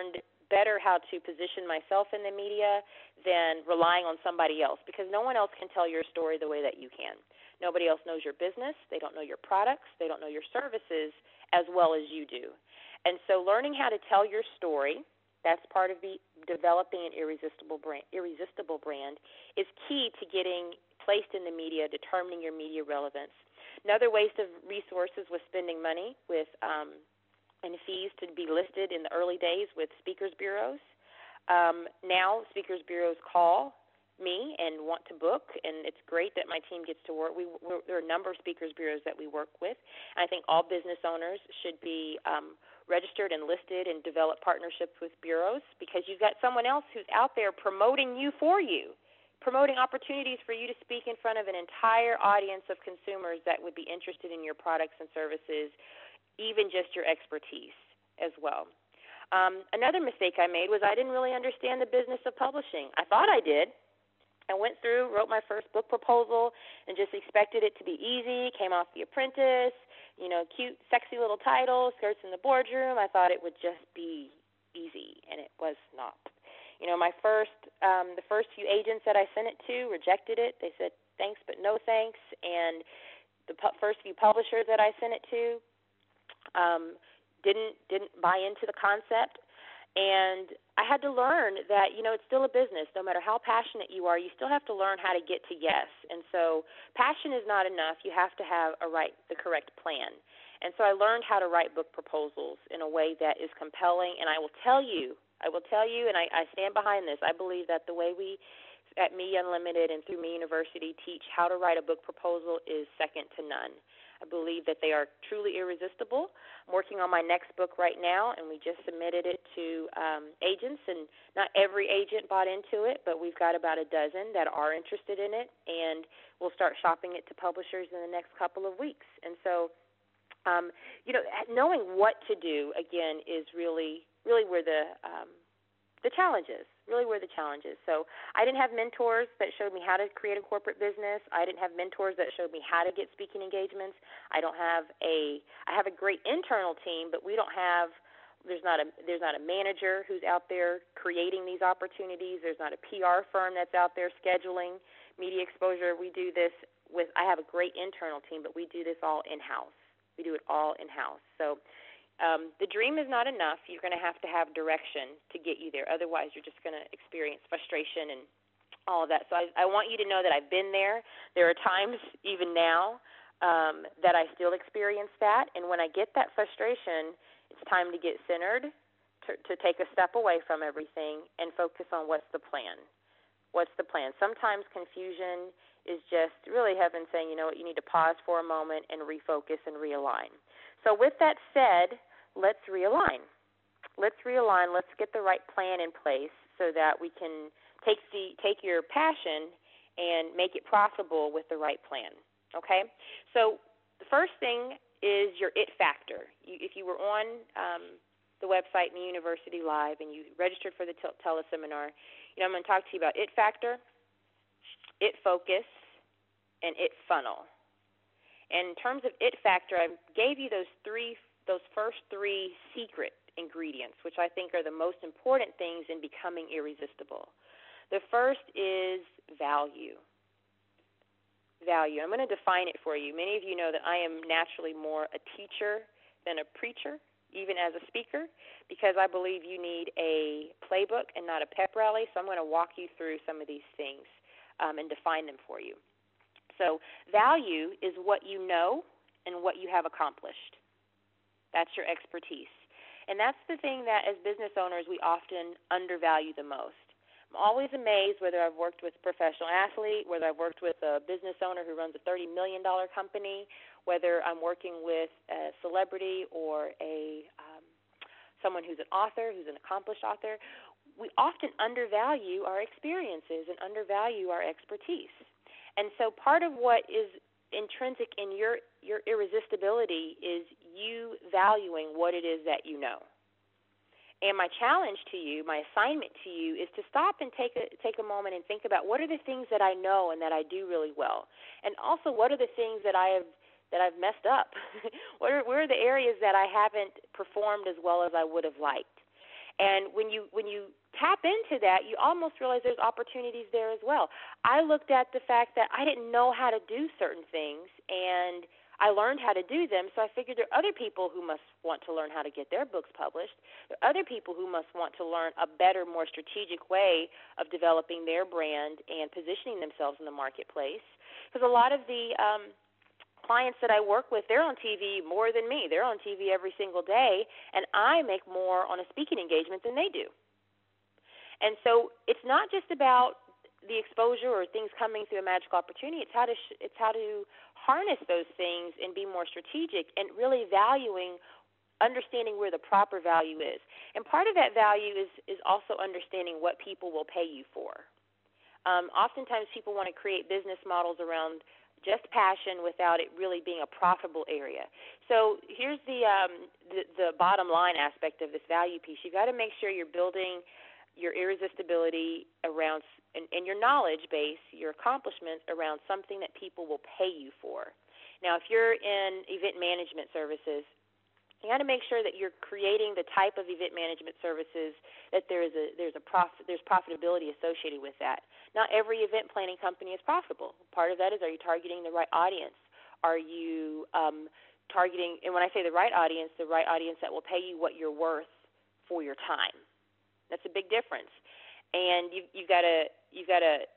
better how to position myself in the media than relying on somebody else, because no one else can tell your story the way that you can. Nobody else knows your business. They don't know your products. They don't know your services as well as you do. And so learning how to tell your story, that's part of the developing an irresistible brand, irresistible brand, is key to getting placed in the media, determining your media relevance. Another waste of resources was spending money with um, and fees to be listed in the early days with speakers bureaus. Um, now speakers bureaus call me and want to book, and it's great that my team gets to work. We, we're, there are a number of speakers bureaus that we work with, and I think all business owners should be um, registered and listed and develop partnerships with bureaus, because you've got someone else who's out there promoting you for you, promoting opportunities for you to speak in front of an entire audience of consumers that would be interested in your products and services, even just your expertise as well. Um, another mistake I made was I didn't really understand the business of publishing. I thought I did. I went through, wrote my first book proposal, and just expected it to be easy, came off The Apprentice, you know, cute, sexy little title, Skirts in the Boardroom. I thought it would just be easy, and it was not. You know, my first, um, the first few agents that I sent it to rejected it. They said, thanks, but no thanks. And the pu- first few publishers that I sent it to, Um, didn't didn't buy into the concept, and I had to learn that, you know, it's still a business. No matter how passionate you are, you still have to learn how to get to yes. And so passion is not enough. You have to have a right the correct plan. And so I learned how to write book proposals in a way that is compelling. And I will tell you, I will tell you, and I, I stand behind this. I believe that the way we at Media Unlimited and through Me University teach how to write a book proposal is second to none. I believe that they are truly irresistible. I'm working on my next book right now, and we just submitted it to um, agents, and not every agent bought into it, but we've got about a dozen that are interested in it, and we'll start shopping it to publishers in the next couple of weeks. And so, um, you know, knowing what to do, again, is really, really where the um, the challenge is. Really where the challenge is. So I didn't have mentors that showed me how to create a corporate business. I didn't have mentors that showed me how to get speaking engagements. I don't have a I have a great internal team, but we don't have there's not a there's not a manager who's out there creating these opportunities. There's not a P R firm that's out there scheduling media exposure. We do this with I have a great internal team, but we do this all in-house. We do it all in-house. So Um, the dream is not enough. You're going to have to have direction to get you there. Otherwise, you're just going to experience frustration and all of that. So I, I want you to know that I've been there. There are times, even now, um, that I still experience that. And when I get that frustration, it's time to get centered, to, to take a step away from everything and focus on what's the plan. What's the plan? Sometimes confusion is just really heaven saying, you know what, you need to pause for a moment and refocus and realign. So with that said, let's realign. Let's realign. Let's get the right plan in place so that we can take the take your passion and make it profitable with the right plan. Okay? So the first thing is your it factor. You, if you were on um, the website Me University Live and you registered for the tel- teleseminar, you know I'm going to talk to you about it factor, it focus, and it funnel. And in terms of it factor, I gave you those three, those first three secret ingredients, which I think are the most important things in becoming irresistible. The first is value. Value. I'm going to define it for you. Many of you know that I am naturally more a teacher than a preacher, even as a speaker, because I believe you need a playbook and not a pep rally. So I'm going to walk you through some of these things um, and define them for you. So value is what you know and what you have accomplished. That's your expertise. And that's the thing that as business owners we often undervalue the most. I'm always amazed whether I've worked with a professional athlete, whether I've worked with a business owner who runs a thirty million dollars company, whether I'm working with a celebrity or a um, someone who's an author, who's an accomplished author. We often undervalue our experiences and undervalue our expertise. And so part of what is intrinsic in your, your irresistibility is you valuing what it is that you know. And my challenge to you, my assignment to you, is to stop and take a, take a moment and think about what are the things that I know and that I do really well. And also what are the things that I have that I've messed up? what are, where are the areas that I haven't performed as well as I would have liked? And when you when you tap into that, you almost realize there's opportunities there as well. I looked at the fact that I didn't know how to do certain things, and I learned how to do them, so I figured there are other people who must want to learn how to get their books published. There are other people who must want to learn a better, more strategic way of developing their brand and positioning themselves in the marketplace. Because a lot of the um, clients that I work with, they're on T V more than me. They're on T V every single day, and I make more on a speaking engagement than they do. And so it's not just about the exposure or things coming through a magical opportunity. It's how to sh- it's how to harness those things and be more strategic and really valuing, understanding where the proper value is. And part of that value is is also understanding what people will pay you for. Um, oftentimes people want to create business models around just passion without it really being a profitable area. So here's the um, the, the bottom line aspect of this value piece. You've got to make sure you're building your irresistibility around and, and your knowledge base, your accomplishments around something that people will pay you for. Now, if you're in event management services, you got to make sure that you're creating the type of event management services that there is a there's a profit there's profitability associated with that. Not every event planning company is profitable. Part of that is, are you targeting the right audience? Are you um, targeting, and when I say the right audience, the right audience that will pay you what you're worth for your time. That's a big difference, and you, you've got to you've got to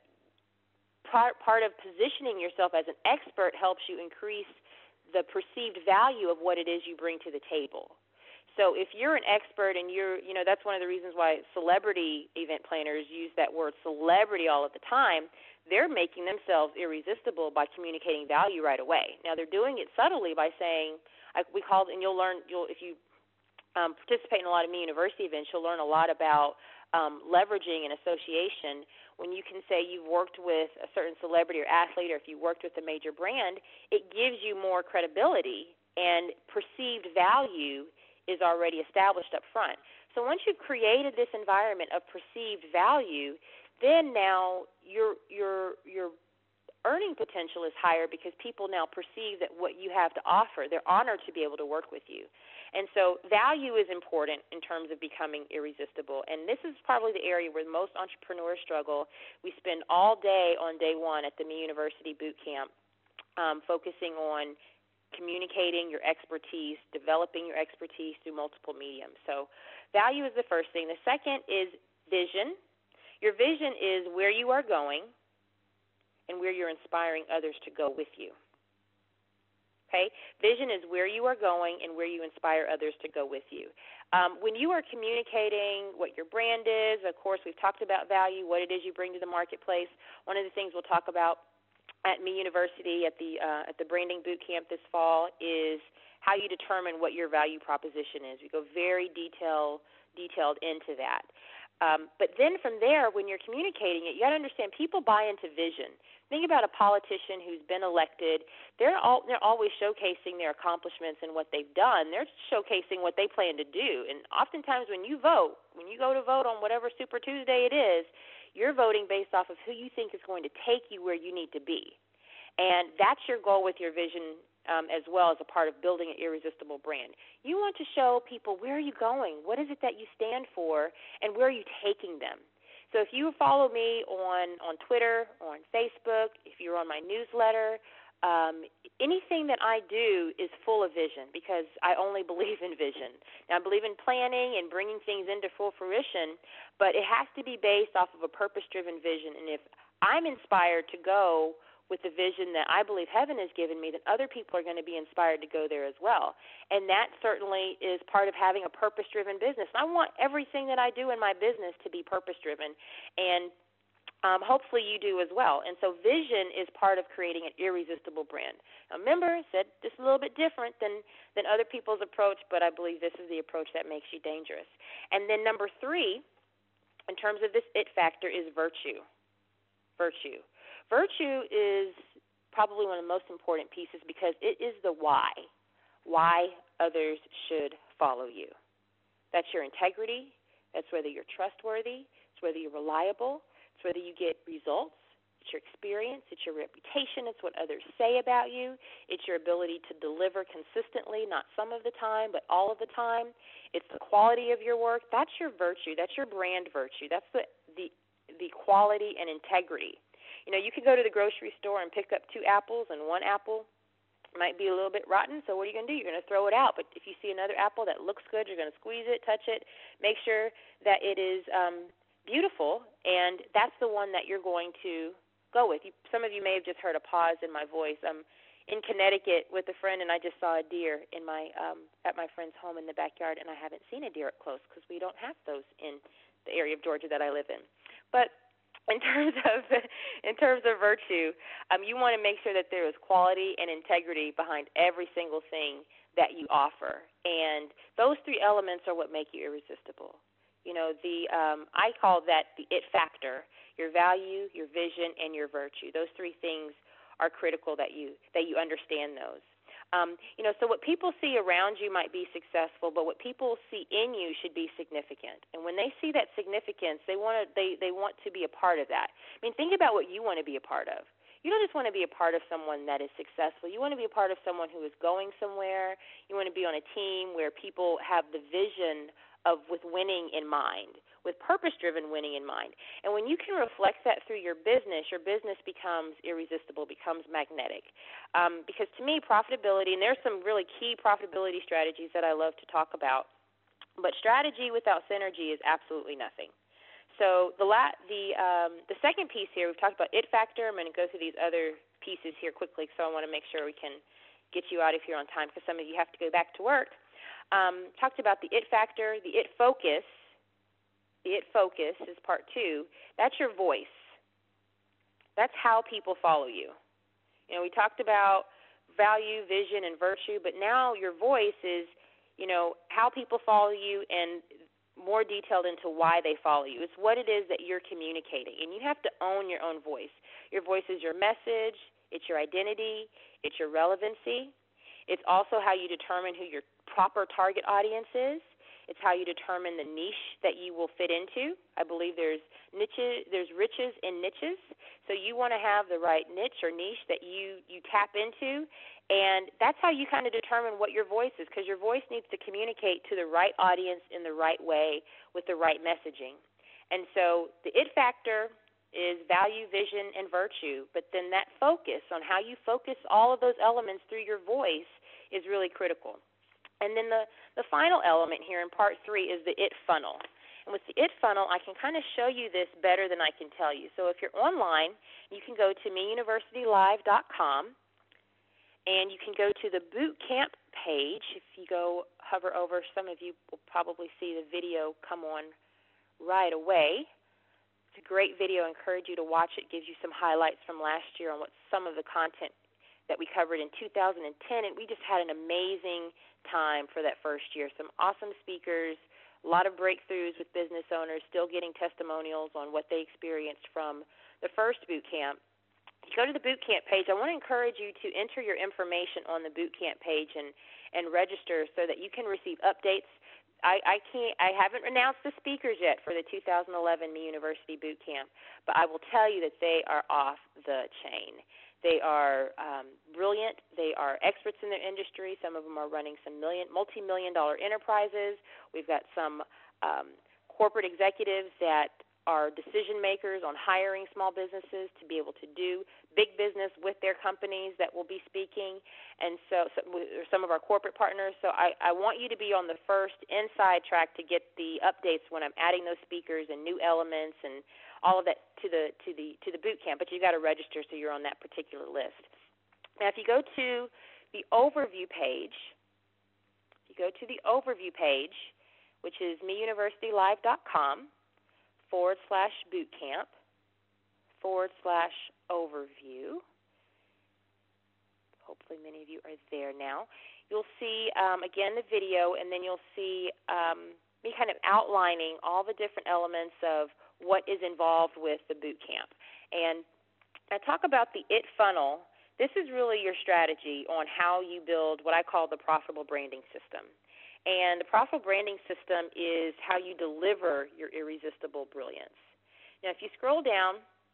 part part of positioning yourself as an expert helps you increase the perceived value of what it is you bring to the table. So if you're an expert and you're, you know, that's one of the reasons why celebrity event planners use that word celebrity all of the time. They're making themselves irresistible by communicating value right away. Now they're doing it subtly by saying, like we call, and you'll learn, you'll if you Um, participate in a lot of Me University events, you'll learn a lot about um, leveraging an association. When you can say you've worked with a certain celebrity or athlete, or if you worked with a major brand, it gives you more credibility, and perceived value is already established up front. So once you've created this environment of perceived value, then now your your your earning potential is higher because people now perceive that what you have to offer, they're honored to be able to work with you. And so value is important in terms of becoming irresistible. And this is probably the area where most entrepreneurs struggle. We spend all day on day one at the Me University Boot Camp um, focusing on communicating your expertise, developing your expertise through multiple mediums. So value is the first thing. The second is vision. Your vision is where you are going and where you're inspiring others to go with you. Okay? Vision is where you are going and where you inspire others to go with you. Um, when you are communicating what your brand is, of course, we've talked about value, what it is you bring to the marketplace. One of the things we'll talk about at Me University at the uh, at the branding boot camp this fall is how you determine what your value proposition is. We go very detail, detailed into that. Um, but then from there, when you're communicating it, you got to understand people buy into vision. Think about a politician who's been elected. They're all, they're always showcasing their accomplishments and what they've done. They're showcasing what they plan to do. And oftentimes when you vote, when you go to vote on whatever Super Tuesday it is, you're voting based off of who you think is going to take you where you need to be. And that's your goal with your vision um, as well as a part of building an irresistible brand. You want to show people, where are you going? What is it that you stand for? And where are you taking them? So if you follow me on, on Twitter or on Facebook, if you're on my newsletter, um, anything that I do is full of vision because I only believe in vision. Now, I believe in planning and bringing things into full fruition, but it has to be based off of a purpose-driven vision. And if I'm inspired to go with the vision that I believe heaven has given me, then other people are going to be inspired to go there as well. And that certainly is part of having a purpose-driven business. And I want everything that I do in my business to be purpose-driven, and um, hopefully you do as well. And so vision is part of creating an irresistible brand. Now, remember, I said this is a little bit different than, than other people's approach, but I believe this is the approach that makes you dangerous. And then number three, in terms of this it factor, is virtue. Virtue. Virtue is probably one of the most important pieces because it is the why, why others should follow you. That's your integrity. That's whether you're trustworthy. It's whether you're reliable. It's whether you get results. It's your experience. It's your reputation. It's what others say about you. It's your ability to deliver consistently, not some of the time, but all of the time. It's the quality of your work. That's your virtue. That's your brand virtue. That's the the, the quality and integrity. You know, you could go to the grocery store and pick up two apples, and one apple might be a little bit rotten, so what are you going to do? You're going to throw it out. But if you see another apple that looks good, you're going to squeeze it, touch it, make sure that it is um, beautiful, and that's the one that you're going to go with. You, some of you may have just heard a pause in my voice. I'm in Connecticut with a friend, and I just saw a deer in my um, at my friend's home in the backyard, and I haven't seen a deer up close because we don't have those in the area of Georgia that I live in. But In terms of in terms of virtue, um, you want to make sure that there is quality and integrity behind every single thing that you offer, and those three elements are what make you irresistible. You know, the um, I call that the it factor: your value, your vision, and your virtue. Those three things are critical that you that you understand those. Um, you know, so what people see around you might be successful, but what people see in you should be significant. And when they see that significance, they want to they, they want to be a part of that. I mean, think about what you want to be a part of. You don't just want to be a part of someone that is successful. You want to be a part of someone who is going somewhere. You want to be on a team where people have the vision of with winning in mind, with purpose-driven winning in mind. And when you can reflect that through your business, your business becomes irresistible, becomes magnetic. Um, because to me, profitability, and there's some really key profitability strategies that I love to talk about, but strategy without synergy is absolutely nothing. So the la- the um, the second piece here, we've talked about it factor. I'm going to go through these other pieces here quickly, so I want to make sure we can get you out of here on time because some of you have to go back to work. Um, talked about the it factor, the it focus. The it focus is part two. That's your voice. That's how people follow you. You know, we talked about value, vision, and virtue, but now your voice is, you know, how people follow you and more detailed into why they follow you. It's what it is that you're communicating, and you have to own your own voice. Your voice is your message. It's your identity. It's your relevancy. It's also how you determine who your proper target audience is. It's how you determine the niche that you will fit into. I believe there's niches, there's riches in niches. So you want to have the right niche or niche that you, you tap into, and that's how you kind of determine what your voice is, because your voice needs to communicate to the right audience in the right way with the right messaging. And so the it factor is value, vision, and virtue, but then that focus on how you focus all of those elements through your voice is really critical. And then the, the final element here in part three is the it funnel. And with the it funnel, I can kind of show you this better than I can tell you. So if you're online, you can go to me university live dot com, and you can go to the boot camp page. If you go hover over, some of you will probably see the video come on right away. It's a great video. I encourage you to watch it. It gives you some highlights from last year on what some of the content that we covered in two thousand ten, and we just had an amazing time for that first year. Some awesome speakers, a lot of breakthroughs with business owners, still getting testimonials on what they experienced from the first boot camp. If you go to the boot camp page, I want to encourage you to enter your information on the boot camp page and, and register so that you can receive updates. I, I can't. I haven't announced the speakers yet for the two thousand eleven Me University Boot Camp, but I will tell you that they are off the chain. They are um, brilliant. They are experts in their industry. Some of them are running some million, multi-million dollar enterprises. We've got some um, corporate executives that are decision makers on hiring small businesses to be able to do big business with their companies that will be speaking, and so, so some of our corporate partners. So I, I want you to be on the first inside track to get the updates when I'm adding those speakers and new elements and all of that to the to the to the boot camp. But you got to register so you're on that particular list. Now, if you go to the overview page, if you go to the overview page, which is me university live dot com forward slash boot camp forward slash overview. Hopefully many of you are there now. You'll see, um, again, the video, and then you'll see um, me kind of outlining all the different elements of what is involved with the boot camp. And I talk about the it funnel. This is really your strategy on how you build what I call the profitable branding system. And the profitable branding system is how you deliver your irresistible brilliance. Now, if you scroll down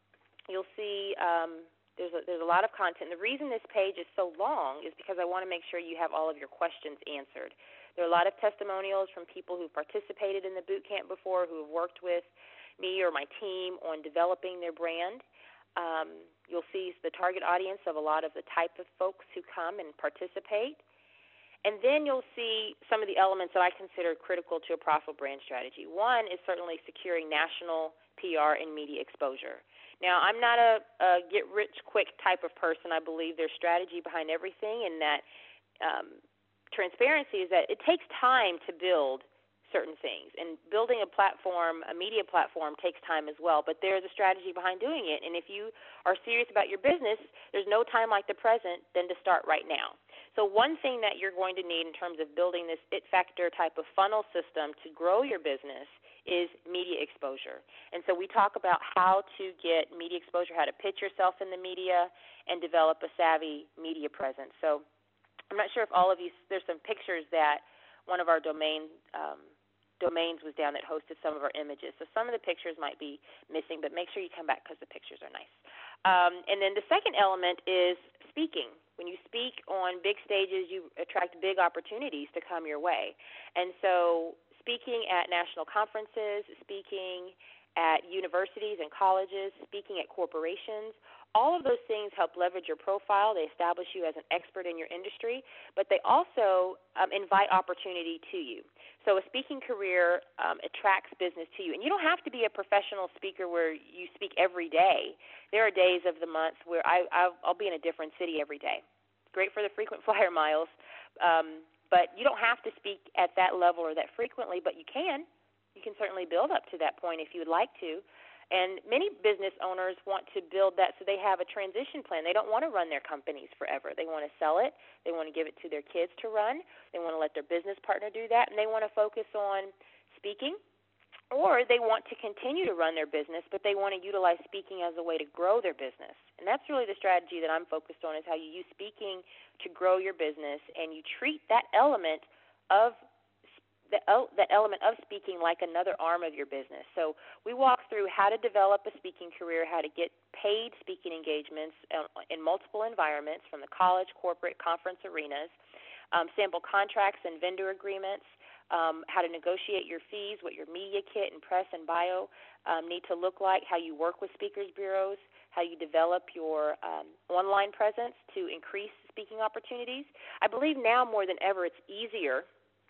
you'll see um, there's a, there's a lot of content. The reason this page is so long is because I want to make sure you have all of your questions answered. There are a lot of testimonials from people who've participated in the boot camp before, who have worked with me or my team on developing their brand. Um, you'll see the target audience of a lot of the type of folks who come and participate. And then you'll see some of the elements that I consider critical to a profitable brand strategy. One is certainly securing national P R and media exposure. Now, I'm not a, a get-rich-quick type of person. I believe there's strategy behind everything, and that um, transparency is that it takes time to build certain things. And building a platform, a media platform, takes time as well. But there's a strategy behind doing it. And if you are serious about your business, there's no time like the present than to start right now. So one thing that you're going to need in terms of building this it factor type of funnel system to grow your business is media exposure. And so we talk about how to get media exposure, how to pitch yourself in the media, and develop a savvy media presence. So I'm not sure if all of you, there's some pictures that one of our domain um, domains was down that hosted some of our images. So some of the pictures might be missing, but make sure you come back because the pictures are nice. Um, and then the second element is speaking. When you speak on big stages, you attract big opportunities to come your way. And so speaking at national conferences, speaking at universities and colleges, speaking at corporations, all of those things help leverage your profile. They establish you as an expert in your industry, but they also um, invite opportunity to you. So a speaking career um, attracts business to you. And you don't have to be a professional speaker where you speak every day. There are days of the month where I, I'll, I'll be in a different city every day. Great for the frequent flyer miles, um, but you don't have to speak at that level or that frequently, but you can. You can certainly build up to that point if you would like to. And many business owners want to build that so they have a transition plan. They don't want to run their companies forever. They want to sell it. They want to give it to their kids to run. They want to let their business partner do that, and they want to focus on speaking. Or they want to continue to run their business, but they want to utilize speaking as a way to grow their business. And that's really the strategy that I'm focused on, is how you use speaking to grow your business, and you treat that element of The, that element of speaking like another arm of your business. So we walk through how to develop a speaking career, how to get paid speaking engagements in multiple environments, from the college, corporate, conference arenas, um, sample contracts and vendor agreements, um, how to negotiate your fees, what your media kit and press and bio um, need to look like, how you work with speakers bureaus, how you develop your um, online presence to increase speaking opportunities. I believe now more than ever it's easier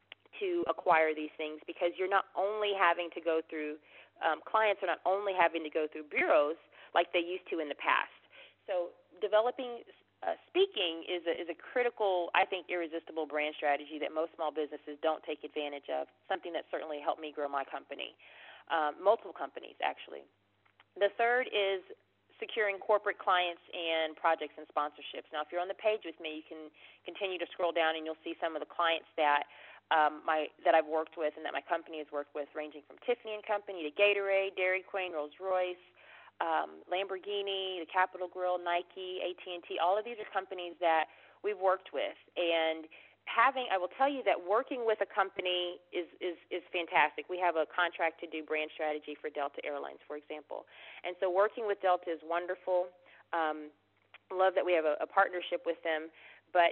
to acquire these things, because you're not only having to go through, um, clients are not only having to go through bureaus like they used to in the past. So developing uh, speaking is a, is a critical, I think, irresistible brand strategy that most small businesses don't take advantage of, something that certainly helped me grow my company, um, multiple companies actually. The third is securing corporate clients and projects and sponsorships. Now, if you're on the page with me, you can continue to scroll down and you'll see some of the clients that Um, my that I've worked with and that my company has worked with, ranging from Tiffany and Company to Gatorade, Dairy Queen, Rolls-Royce, um, Lamborghini, the Capitol Grill, Nike, A T and T. All of these are companies that we've worked with. And having, I will tell you that working with a company is, is, is fantastic. We have a contract to do brand strategy for Delta Airlines, for example. And so working with Delta is wonderful. Um, love that we have a, a partnership with them. But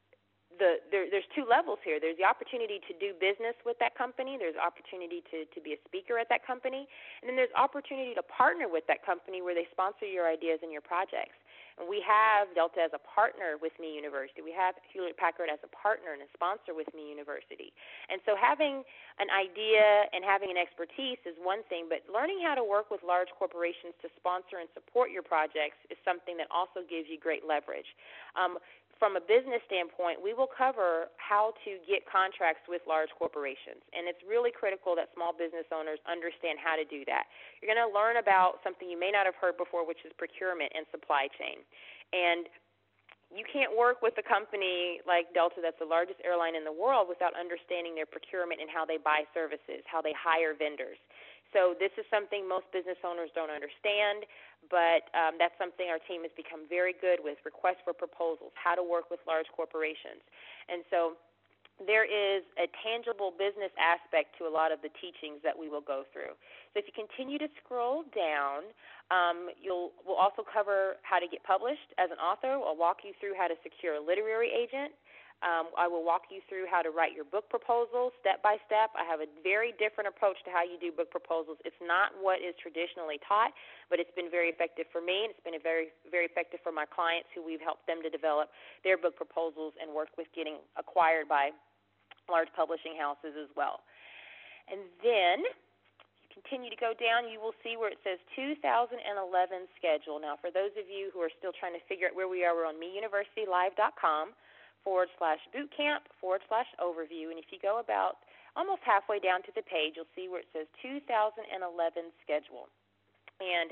The, there, there's two levels here. There's the opportunity to do business with that company. There's opportunity to, to be a speaker at that company. And then there's opportunity to partner with that company where they sponsor your ideas and your projects. And we have Delta as a partner with Me University. We have Hewlett-Packard as a partner and a sponsor with Me University. And so having an idea and having an expertise is one thing, but learning how to work with large corporations to sponsor and support your projects is something that also gives you great leverage. Um, From a business standpoint, we will cover how to get contracts with large corporations, and it's really critical that small business owners understand how to do that. You're going to learn about something you may not have heard before, which is procurement and supply chain. And you can't work with a company like Delta, that's the largest airline in the world, without understanding their procurement and how they buy services, how they hire vendors. So this is something most business owners don't understand, but um, that's something our team has become very good with, requests for proposals, how to work with large corporations. And so there is a tangible business aspect to a lot of the teachings that we will go through. So if you continue to scroll down, um, you'll we'll also cover how to get published as an author. I'll walk you through how to secure a literary agent. Um, I will walk you through how to write your book proposal step by step. I have a very different approach to how you do book proposals. It's not what is traditionally taught, but it's been very effective for me, and it's been a very, very effective for my clients who we've helped them to develop their book proposals and work with getting acquired by large publishing houses as well. And then you continue to go down, you will see where it says two thousand eleven schedule. Now, for those of you who are still trying to figure out where we are, we're on me university live dot com forward slash bootcamp forward slash overview. And if you go about almost halfway down to the page, you'll see where it says two thousand eleven schedule. And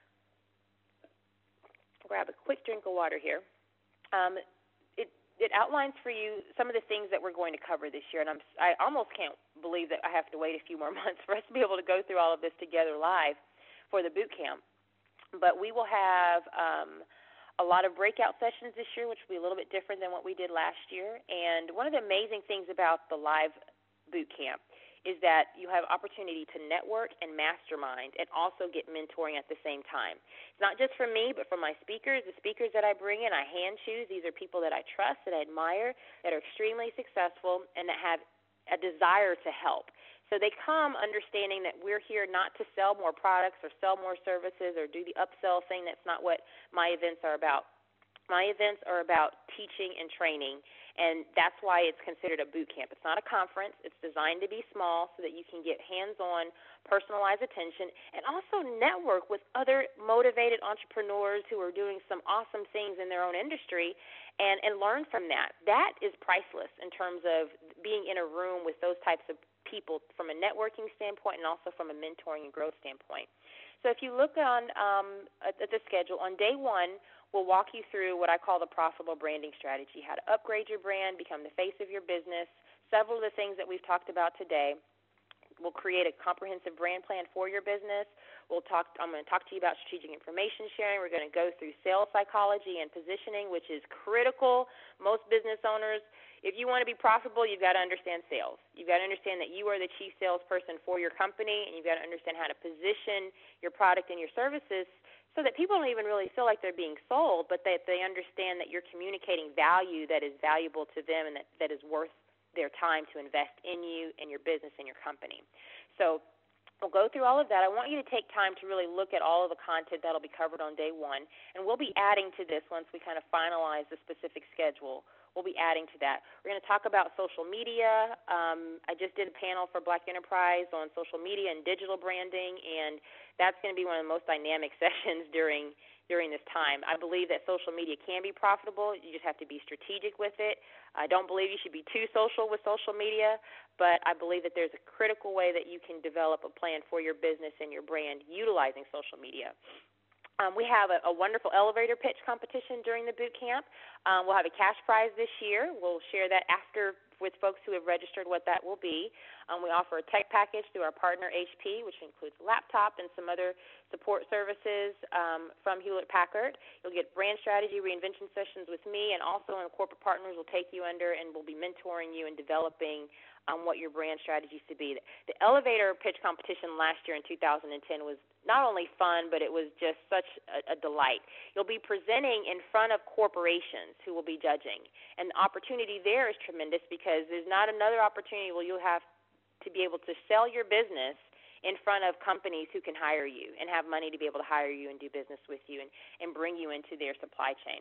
grab a quick drink of water here. Um, It outlines for you some of the things that we're going to cover this year, and I'm, I almost can't believe that I have to wait a few more months for us to be able to go through all of this together live for the boot camp. But we will have um, a lot of breakout sessions this year, which will be a little bit different than what we did last year. And one of the amazing things about the live boot camp is that you have opportunity to network and mastermind and also get mentoring at the same time. It's not just for me, but for my speakers. The speakers that I bring in, I hand choose. These are people that I trust, that I admire, that are extremely successful, and that have a desire to help. So they come understanding that we're here not to sell more products or sell more services or do the upsell thing. That's not what my events are about. My events are about teaching and training, and that's why it's considered a boot camp. It's not a conference. It's designed to be small so that you can get hands-on, personalized attention, and also network with other motivated entrepreneurs who are doing some awesome things in their own industry and, and learn from that. That is priceless in terms of being in a room with those types of people from a networking standpoint and also from a mentoring and growth standpoint. So if you look on um, at the schedule, on day one, we'll walk you through what I call the profitable branding strategy, how to upgrade your brand, become the face of your business, several of the things that we've talked about today. We'll create a comprehensive brand plan for your business. We'll talk. I'm going to talk to you about strategic information sharing. We're going to go through sales psychology and positioning, which is critical. Most business owners, if you want to be profitable, you've got to understand sales. You've got to understand that you are the chief salesperson for your company, and you've got to understand how to position your product and your services so that people don't even really feel like they're being sold, but that they understand that you're communicating value that is valuable to them and that, that is worth their time to invest in you and your business and your company. So we'll go through all of that. I want you to take time to really look at all of the content that will be covered on day one, and we'll be adding to this once we kind of finalize the specific schedule. We'll be adding to that. We're going to talk about social media. Um, I just did a panel for Black Enterprise on social media and digital branding, and that's going to be one of the most dynamic sessions during during this time. I believe that social media can be profitable. You just have to be strategic with it. I don't believe you should be too social with social media, but I believe that there's a critical way that you can develop a plan for your business and your brand utilizing social media. Um, we have a, a wonderful elevator pitch competition during the boot camp. Um, we'll have a cash prize this year. We'll share that after with folks who have registered what that will be. Um, we offer a tech package through our partner H P, which includes a laptop and some other support services um, from Hewlett-Packard. You'll get brand strategy reinvention sessions with me, and also in corporate partners will take you under and will be mentoring you in developing um, what your brand strategies to be. The elevator pitch competition last year in two thousand ten was not only fun, but it was just such a, a delight. You'll be presenting in front of corporations who will be judging, and the opportunity there is tremendous because there's not another opportunity where you'll have to be able to sell your business in front of companies who can hire you and have money to be able to hire you and do business with you and, and bring you into their supply chain.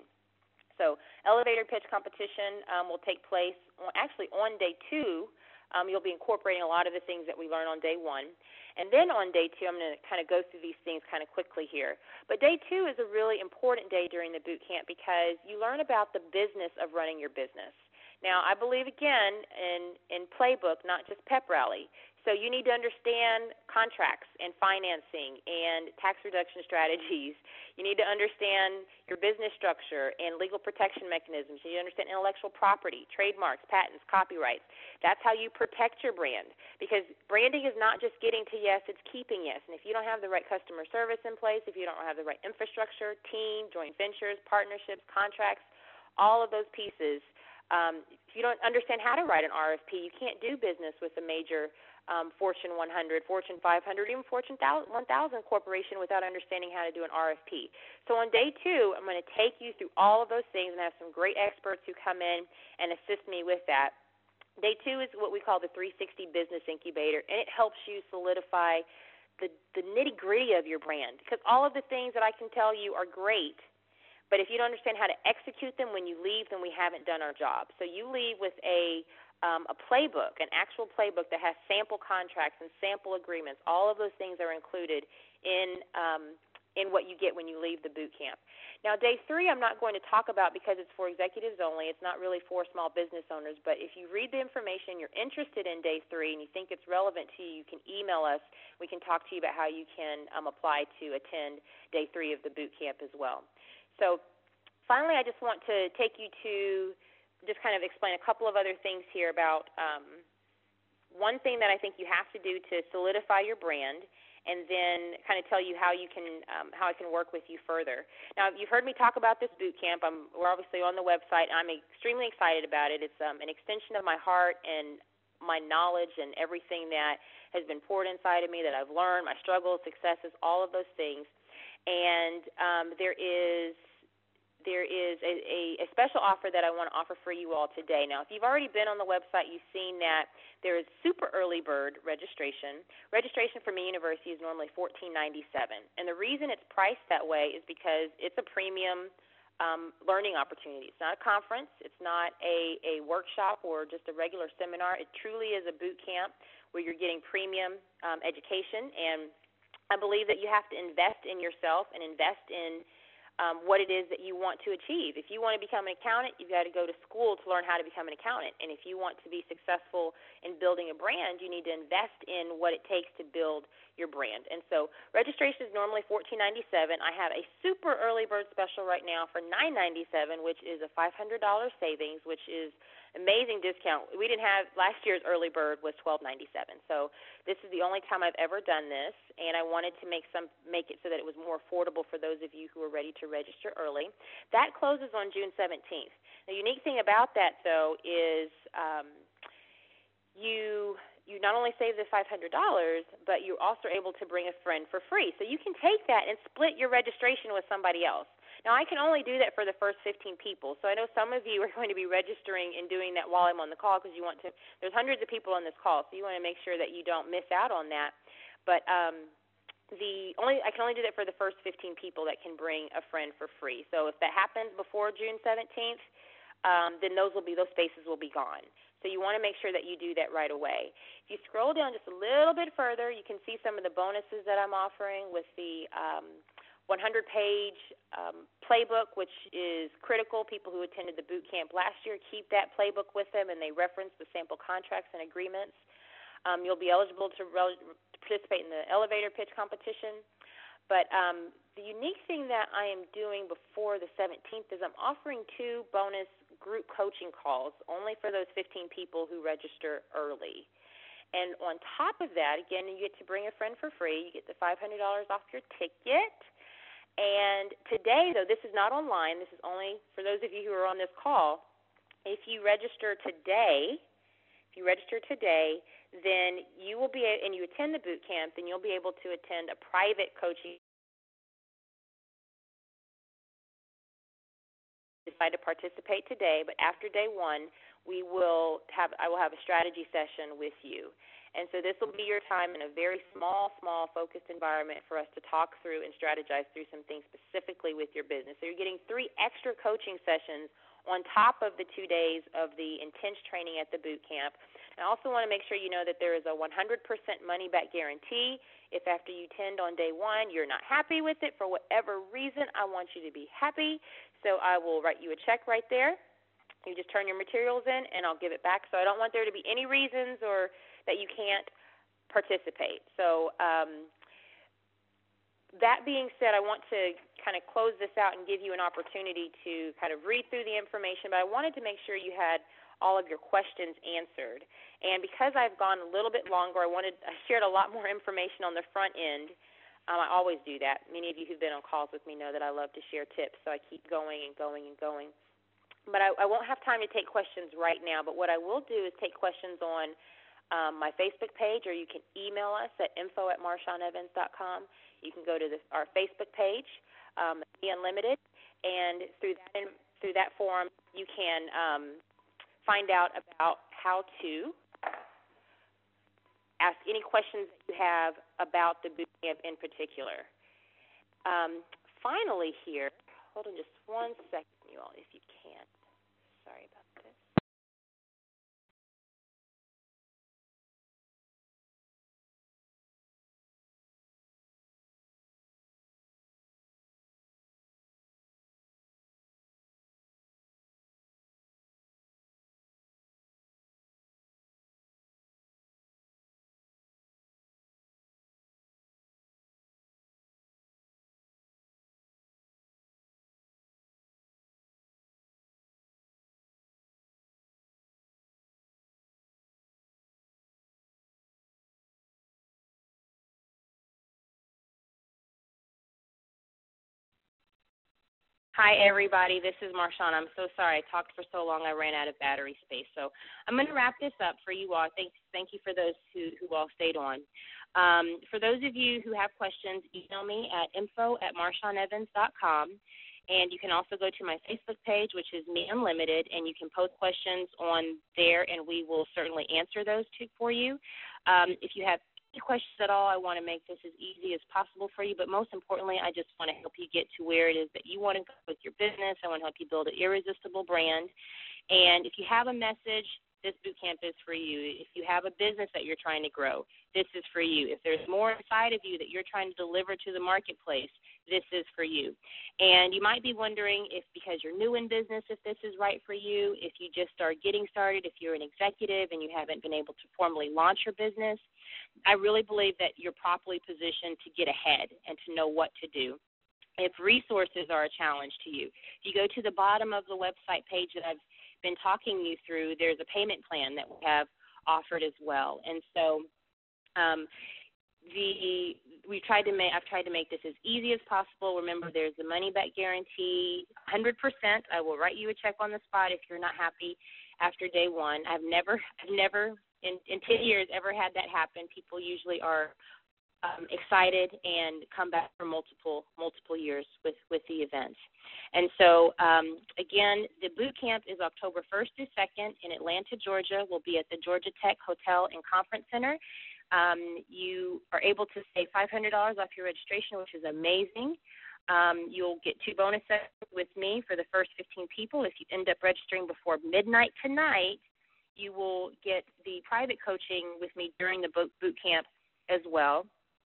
So elevator pitch competition um, will take place on, actually on day two. Um, you'll be incorporating a lot of the things that we learned on day one. And then on day two, I'm going to kind of go through these things kind of quickly here. But day two is a really important day during the boot camp because you learn about the business of running your business. Now, I believe, again, in, in playbook, not just pep rally. So you need to understand contracts and financing and tax reduction strategies. You need to understand your business structure and legal protection mechanisms. You need to understand intellectual property, trademarks, patents, copyrights. That's how you protect your brand, because branding is not just getting to yes, it's keeping yes. And if you don't have the right customer service in place, if you don't have the right infrastructure, team, joint ventures, partnerships, contracts, all of those pieces, Um, if you don't understand how to write an R F P, you can't do business with a major um, Fortune one hundred, Fortune five hundred, even Fortune one thousand corporation without understanding how to do an R F P. So on day two, I'm going to take you through all of those things and have some great experts who come in and assist me with that. Day two is what we call the three sixty Business Incubator, and it helps you solidify the, the nitty-gritty of your brand, because all of the things that I can tell you are great, but if you don't understand how to execute them when you leave, then we haven't done our job. So you leave with a um, a playbook, an actual playbook that has sample contracts and sample agreements. All of those things are included in um, in what you get when you leave the boot camp. Now, day three I'm not going to talk about because it's for executives only. It's not really for small business owners. But if you read the information, you're interested in day three, and you think it's relevant to you, you can email us. We can talk to you about how you can um, apply to attend day three of the boot camp as well. So finally, I just want to take you to just kind of explain a couple of other things here about um, one thing that I think you have to do to solidify your brand, and then kind of tell you how you can, um, how I can work with you further. Now, you've heard me talk about this boot camp. I'm, we're obviously on the website. I'm extremely excited about it. It's um, an extension of my heart and my knowledge and everything that has been poured inside of me that I've learned, my struggles, successes, all of those things. And um, there is there is a, a, a special offer that I want to offer for you all today. Now, if you've already been on the website, you've seen that there is super early bird registration. Registration for Me University is normally fourteen ninety-seven, and the reason it's priced that way is because it's a premium um, learning opportunity. It's not a conference. It's not a, a workshop or just a regular seminar. It truly is a boot camp where you're getting premium um, education, and I believe that you have to invest in yourself and invest in Um, what it is that you want to achieve. If you want to become an accountant, you've got to go to school to learn how to become an accountant. And if you want to be successful in building a brand, you need to invest in what it takes to build your brand. And so registration is normally fourteen ninety-seven. I have a super early bird special right now for nine ninety-seven, which is a five hundred dollars savings, which is amazing discount. We didn't have last year's early bird was twelve ninety-seven. So this is the only time I've ever done this, and I wanted to make some make it so that it was more affordable for those of you who are ready to register early. That closes on June seventeenth. The unique thing about that, though, is um, you you not only save the five hundred dollars, but you're also able to bring a friend for free. So you can take that and split your registration with somebody else. Now, I can only do that for the first fifteen people, so I know some of you are going to be registering and doing that while I'm on the call because you want to – there's hundreds of people on this call, so you want to make sure that you don't miss out on that. But um, the only I can only do that for the first fifteen people that can bring a friend for free. So if that happens before June seventeenth, um, then those will be those spaces will be gone. So you want to make sure that you do that right away. If you scroll down just a little bit further, you can see some of the bonuses that I'm offering with the um, – one hundred page um, playbook, which is critical. People who attended the boot camp last year keep that playbook with them, and they reference the sample contracts and agreements. Um, you'll be eligible to, re- to participate in the elevator pitch competition. But um, the unique thing that I am doing before the seventeenth is I'm offering two bonus group coaching calls only for those fifteen people who register early. And on top of that, again, you get to bring a friend for free. You get the five hundred dollars off your ticket. And today, though, this is not online. This is only for those of you who are on this call. If you register today, if you register today, then you will be, and you attend the boot camp, then you'll be able to attend a private coaching. Decide to participate today, but after day one, we will have I will have a strategy session with you. And so this will be your time in a very small, small, focused environment for us to talk through and strategize through some things specifically with your business. So you're getting three extra coaching sessions on top of the two days of the intense training at the boot camp. I also want to make sure you know that there is a one hundred percent money-back guarantee. If after you attend on day one you're not happy with it for whatever reason, I want you to be happy. So I will write you a check right there. You just turn your materials in, and I'll give it back. So I don't want there to be any reasons or that you can't participate. So um, that being said, I want to kind of close this out and give you an opportunity to kind of read through the information, but I wanted to make sure you had all of your questions answered. And because I've gone a little bit longer, I wanted I shared a lot more information on the front end. Um, I always do that. Many of you who've been on calls with me know that I love to share tips, so I keep going and going and going. but I, I won't have time to take questions right now. But what I will do is take questions on um, my Facebook page, or you can email us at info at marshawn evans dot com. You can go to the, our Facebook page, um, Be Unlimited, and through that, through that forum, you can um, find out about how to ask any questions that you have about the boot camp in particular. Um, finally here, hold on just one second, you all, if you can. Sorry about this. Hi, everybody. This is Marshawn. I'm so sorry. I talked for so long I ran out of battery space. So I'm going to wrap this up for you all. Thank, thank you for those who, who all stayed on. Um, for those of you who have questions, email me at info at marshawn evans dot com. And you can also go to my Facebook page, which is Me Unlimited, and you can post questions on there, and we will certainly answer those too for you. Um, if you have any questions at all, I want to make this as easy as possible for you, but most importantly, I just want to help you get to where it is that you want to go with your business. I want to help you build an irresistible brand. And if you have a message, this boot camp is for you. If you have a business that you're trying to grow, this is for you. If there's more inside of you that you're trying to deliver to the marketplace, this is for you. And you might be wondering if, because you're new in business, if this is right for you, if you just are getting started, if you're an executive and you haven't been able to formally launch your business. I really believe that you're properly positioned to get ahead and to know what to do. If resources are a challenge to you, if you go to the bottom of the website page that I've been talking you through, there's a payment plan that we have offered as well. And so um, the we tried to make I've tried to make this as easy as possible. Remember, there's the money back guarantee, one hundred percent. I will write you a check on the spot if you're not happy after day one. I've never I've never in, in ten years ever had that happen. People usually are um, excited and come back for multiple multiple years with, with the events. And so, um, again, the boot camp is October first through second in Atlanta, Georgia. We'll be at the Georgia Tech Hotel and Conference Center. Um, you are able to save five hundred dollars off your registration, which is amazing. Um, you'll get two bonus sessions with me for the first fifteen people. If you end up registering before midnight tonight, you will get the private coaching with me during the boot, boot camp as well.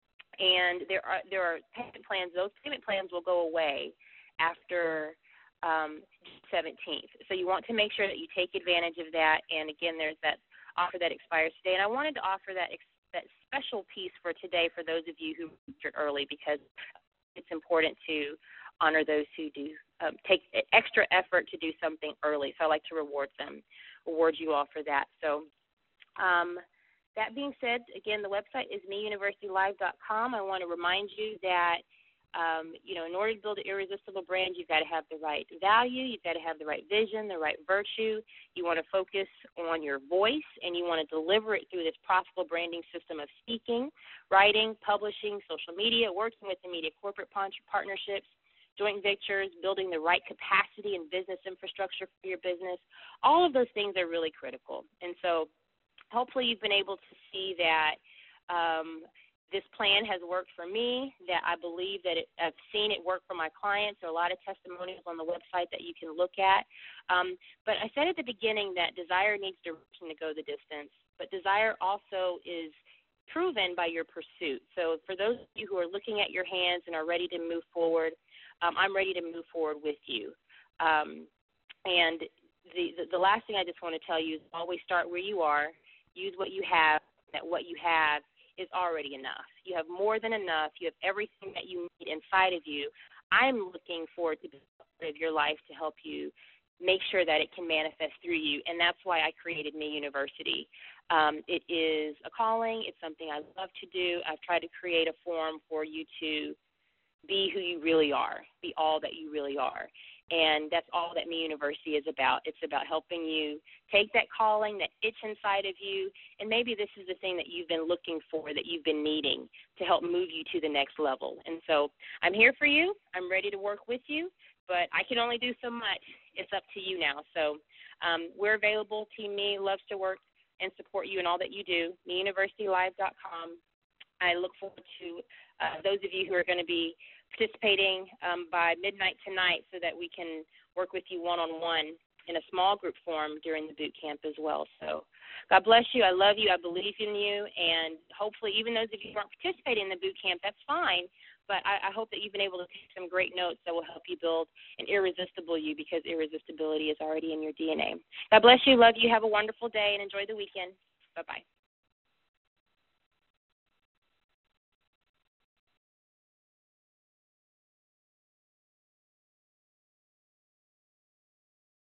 And there are there are payment plans. Those payment plans will go away after um, seventeenth. So you want to make sure that you take advantage of that. And, again, there's that offer that expires today. And I wanted to offer that ex- that special piece for today for those of you who registered early, because it's important to honor those who do um, take extra effort to do something early. So I like to reward them, reward you all for that. So um, that being said, again, the website is me university live dot com. I want to remind you that, um, you know, in order to build an irresistible brand, you've got to have the right value, you've got to have the right vision, the right virtue. You want to focus on your voice, and you want to deliver it through this profitable branding system of speaking, writing, publishing, social media, working with the media corporate partnerships, joint ventures, building the right capacity and business infrastructure for your business. All of those things are really critical. And so hopefully you've been able to see that um, this plan has worked for me, that I believe that it, I've seen it work for my clients. There are a lot of testimonials on the website that you can look at. Um, but I said at the beginning that desire needs direction to go the distance, but desire also is proven by your pursuit. So for those of you who are looking at your hands and are ready to move forward, um, I'm ready to move forward with you. Um, and the, the, the last thing I just want to tell you is always start where you are, use what you have, that what you have is already enough. You have more than enough. You have everything that you need inside of you. I'm looking forward to be part of your life to help you make sure that it can manifest through you, and that's why I created Me University. Um, it is a calling. It's something I love to do. I've tried to create a forum for you to be who you really are, be all that you really are. And that's all that Me University is about. It's about helping you take that calling, that itch inside of you, and maybe this is the thing that you've been looking for, that you've been needing to help move you to the next level. And so I'm here for you. I'm ready to work with you, but I can only do so much. It's up to you now. So um, we're available. Team Me loves to work and support you in all that you do, me university live dot com. I look forward to uh, those of you who are going to be participating um, by midnight tonight so that we can work with you one-on-one in a small group form during the boot camp as well. So God bless you. I love you. I believe in you. And hopefully even those of you who aren't participating in the boot camp, that's fine. But I, I hope that you've been able to take some great notes that will help you build an irresistible you, because irresistibility is already in your D N A. God bless you. Love you. Have a wonderful day and enjoy the weekend. Bye-bye.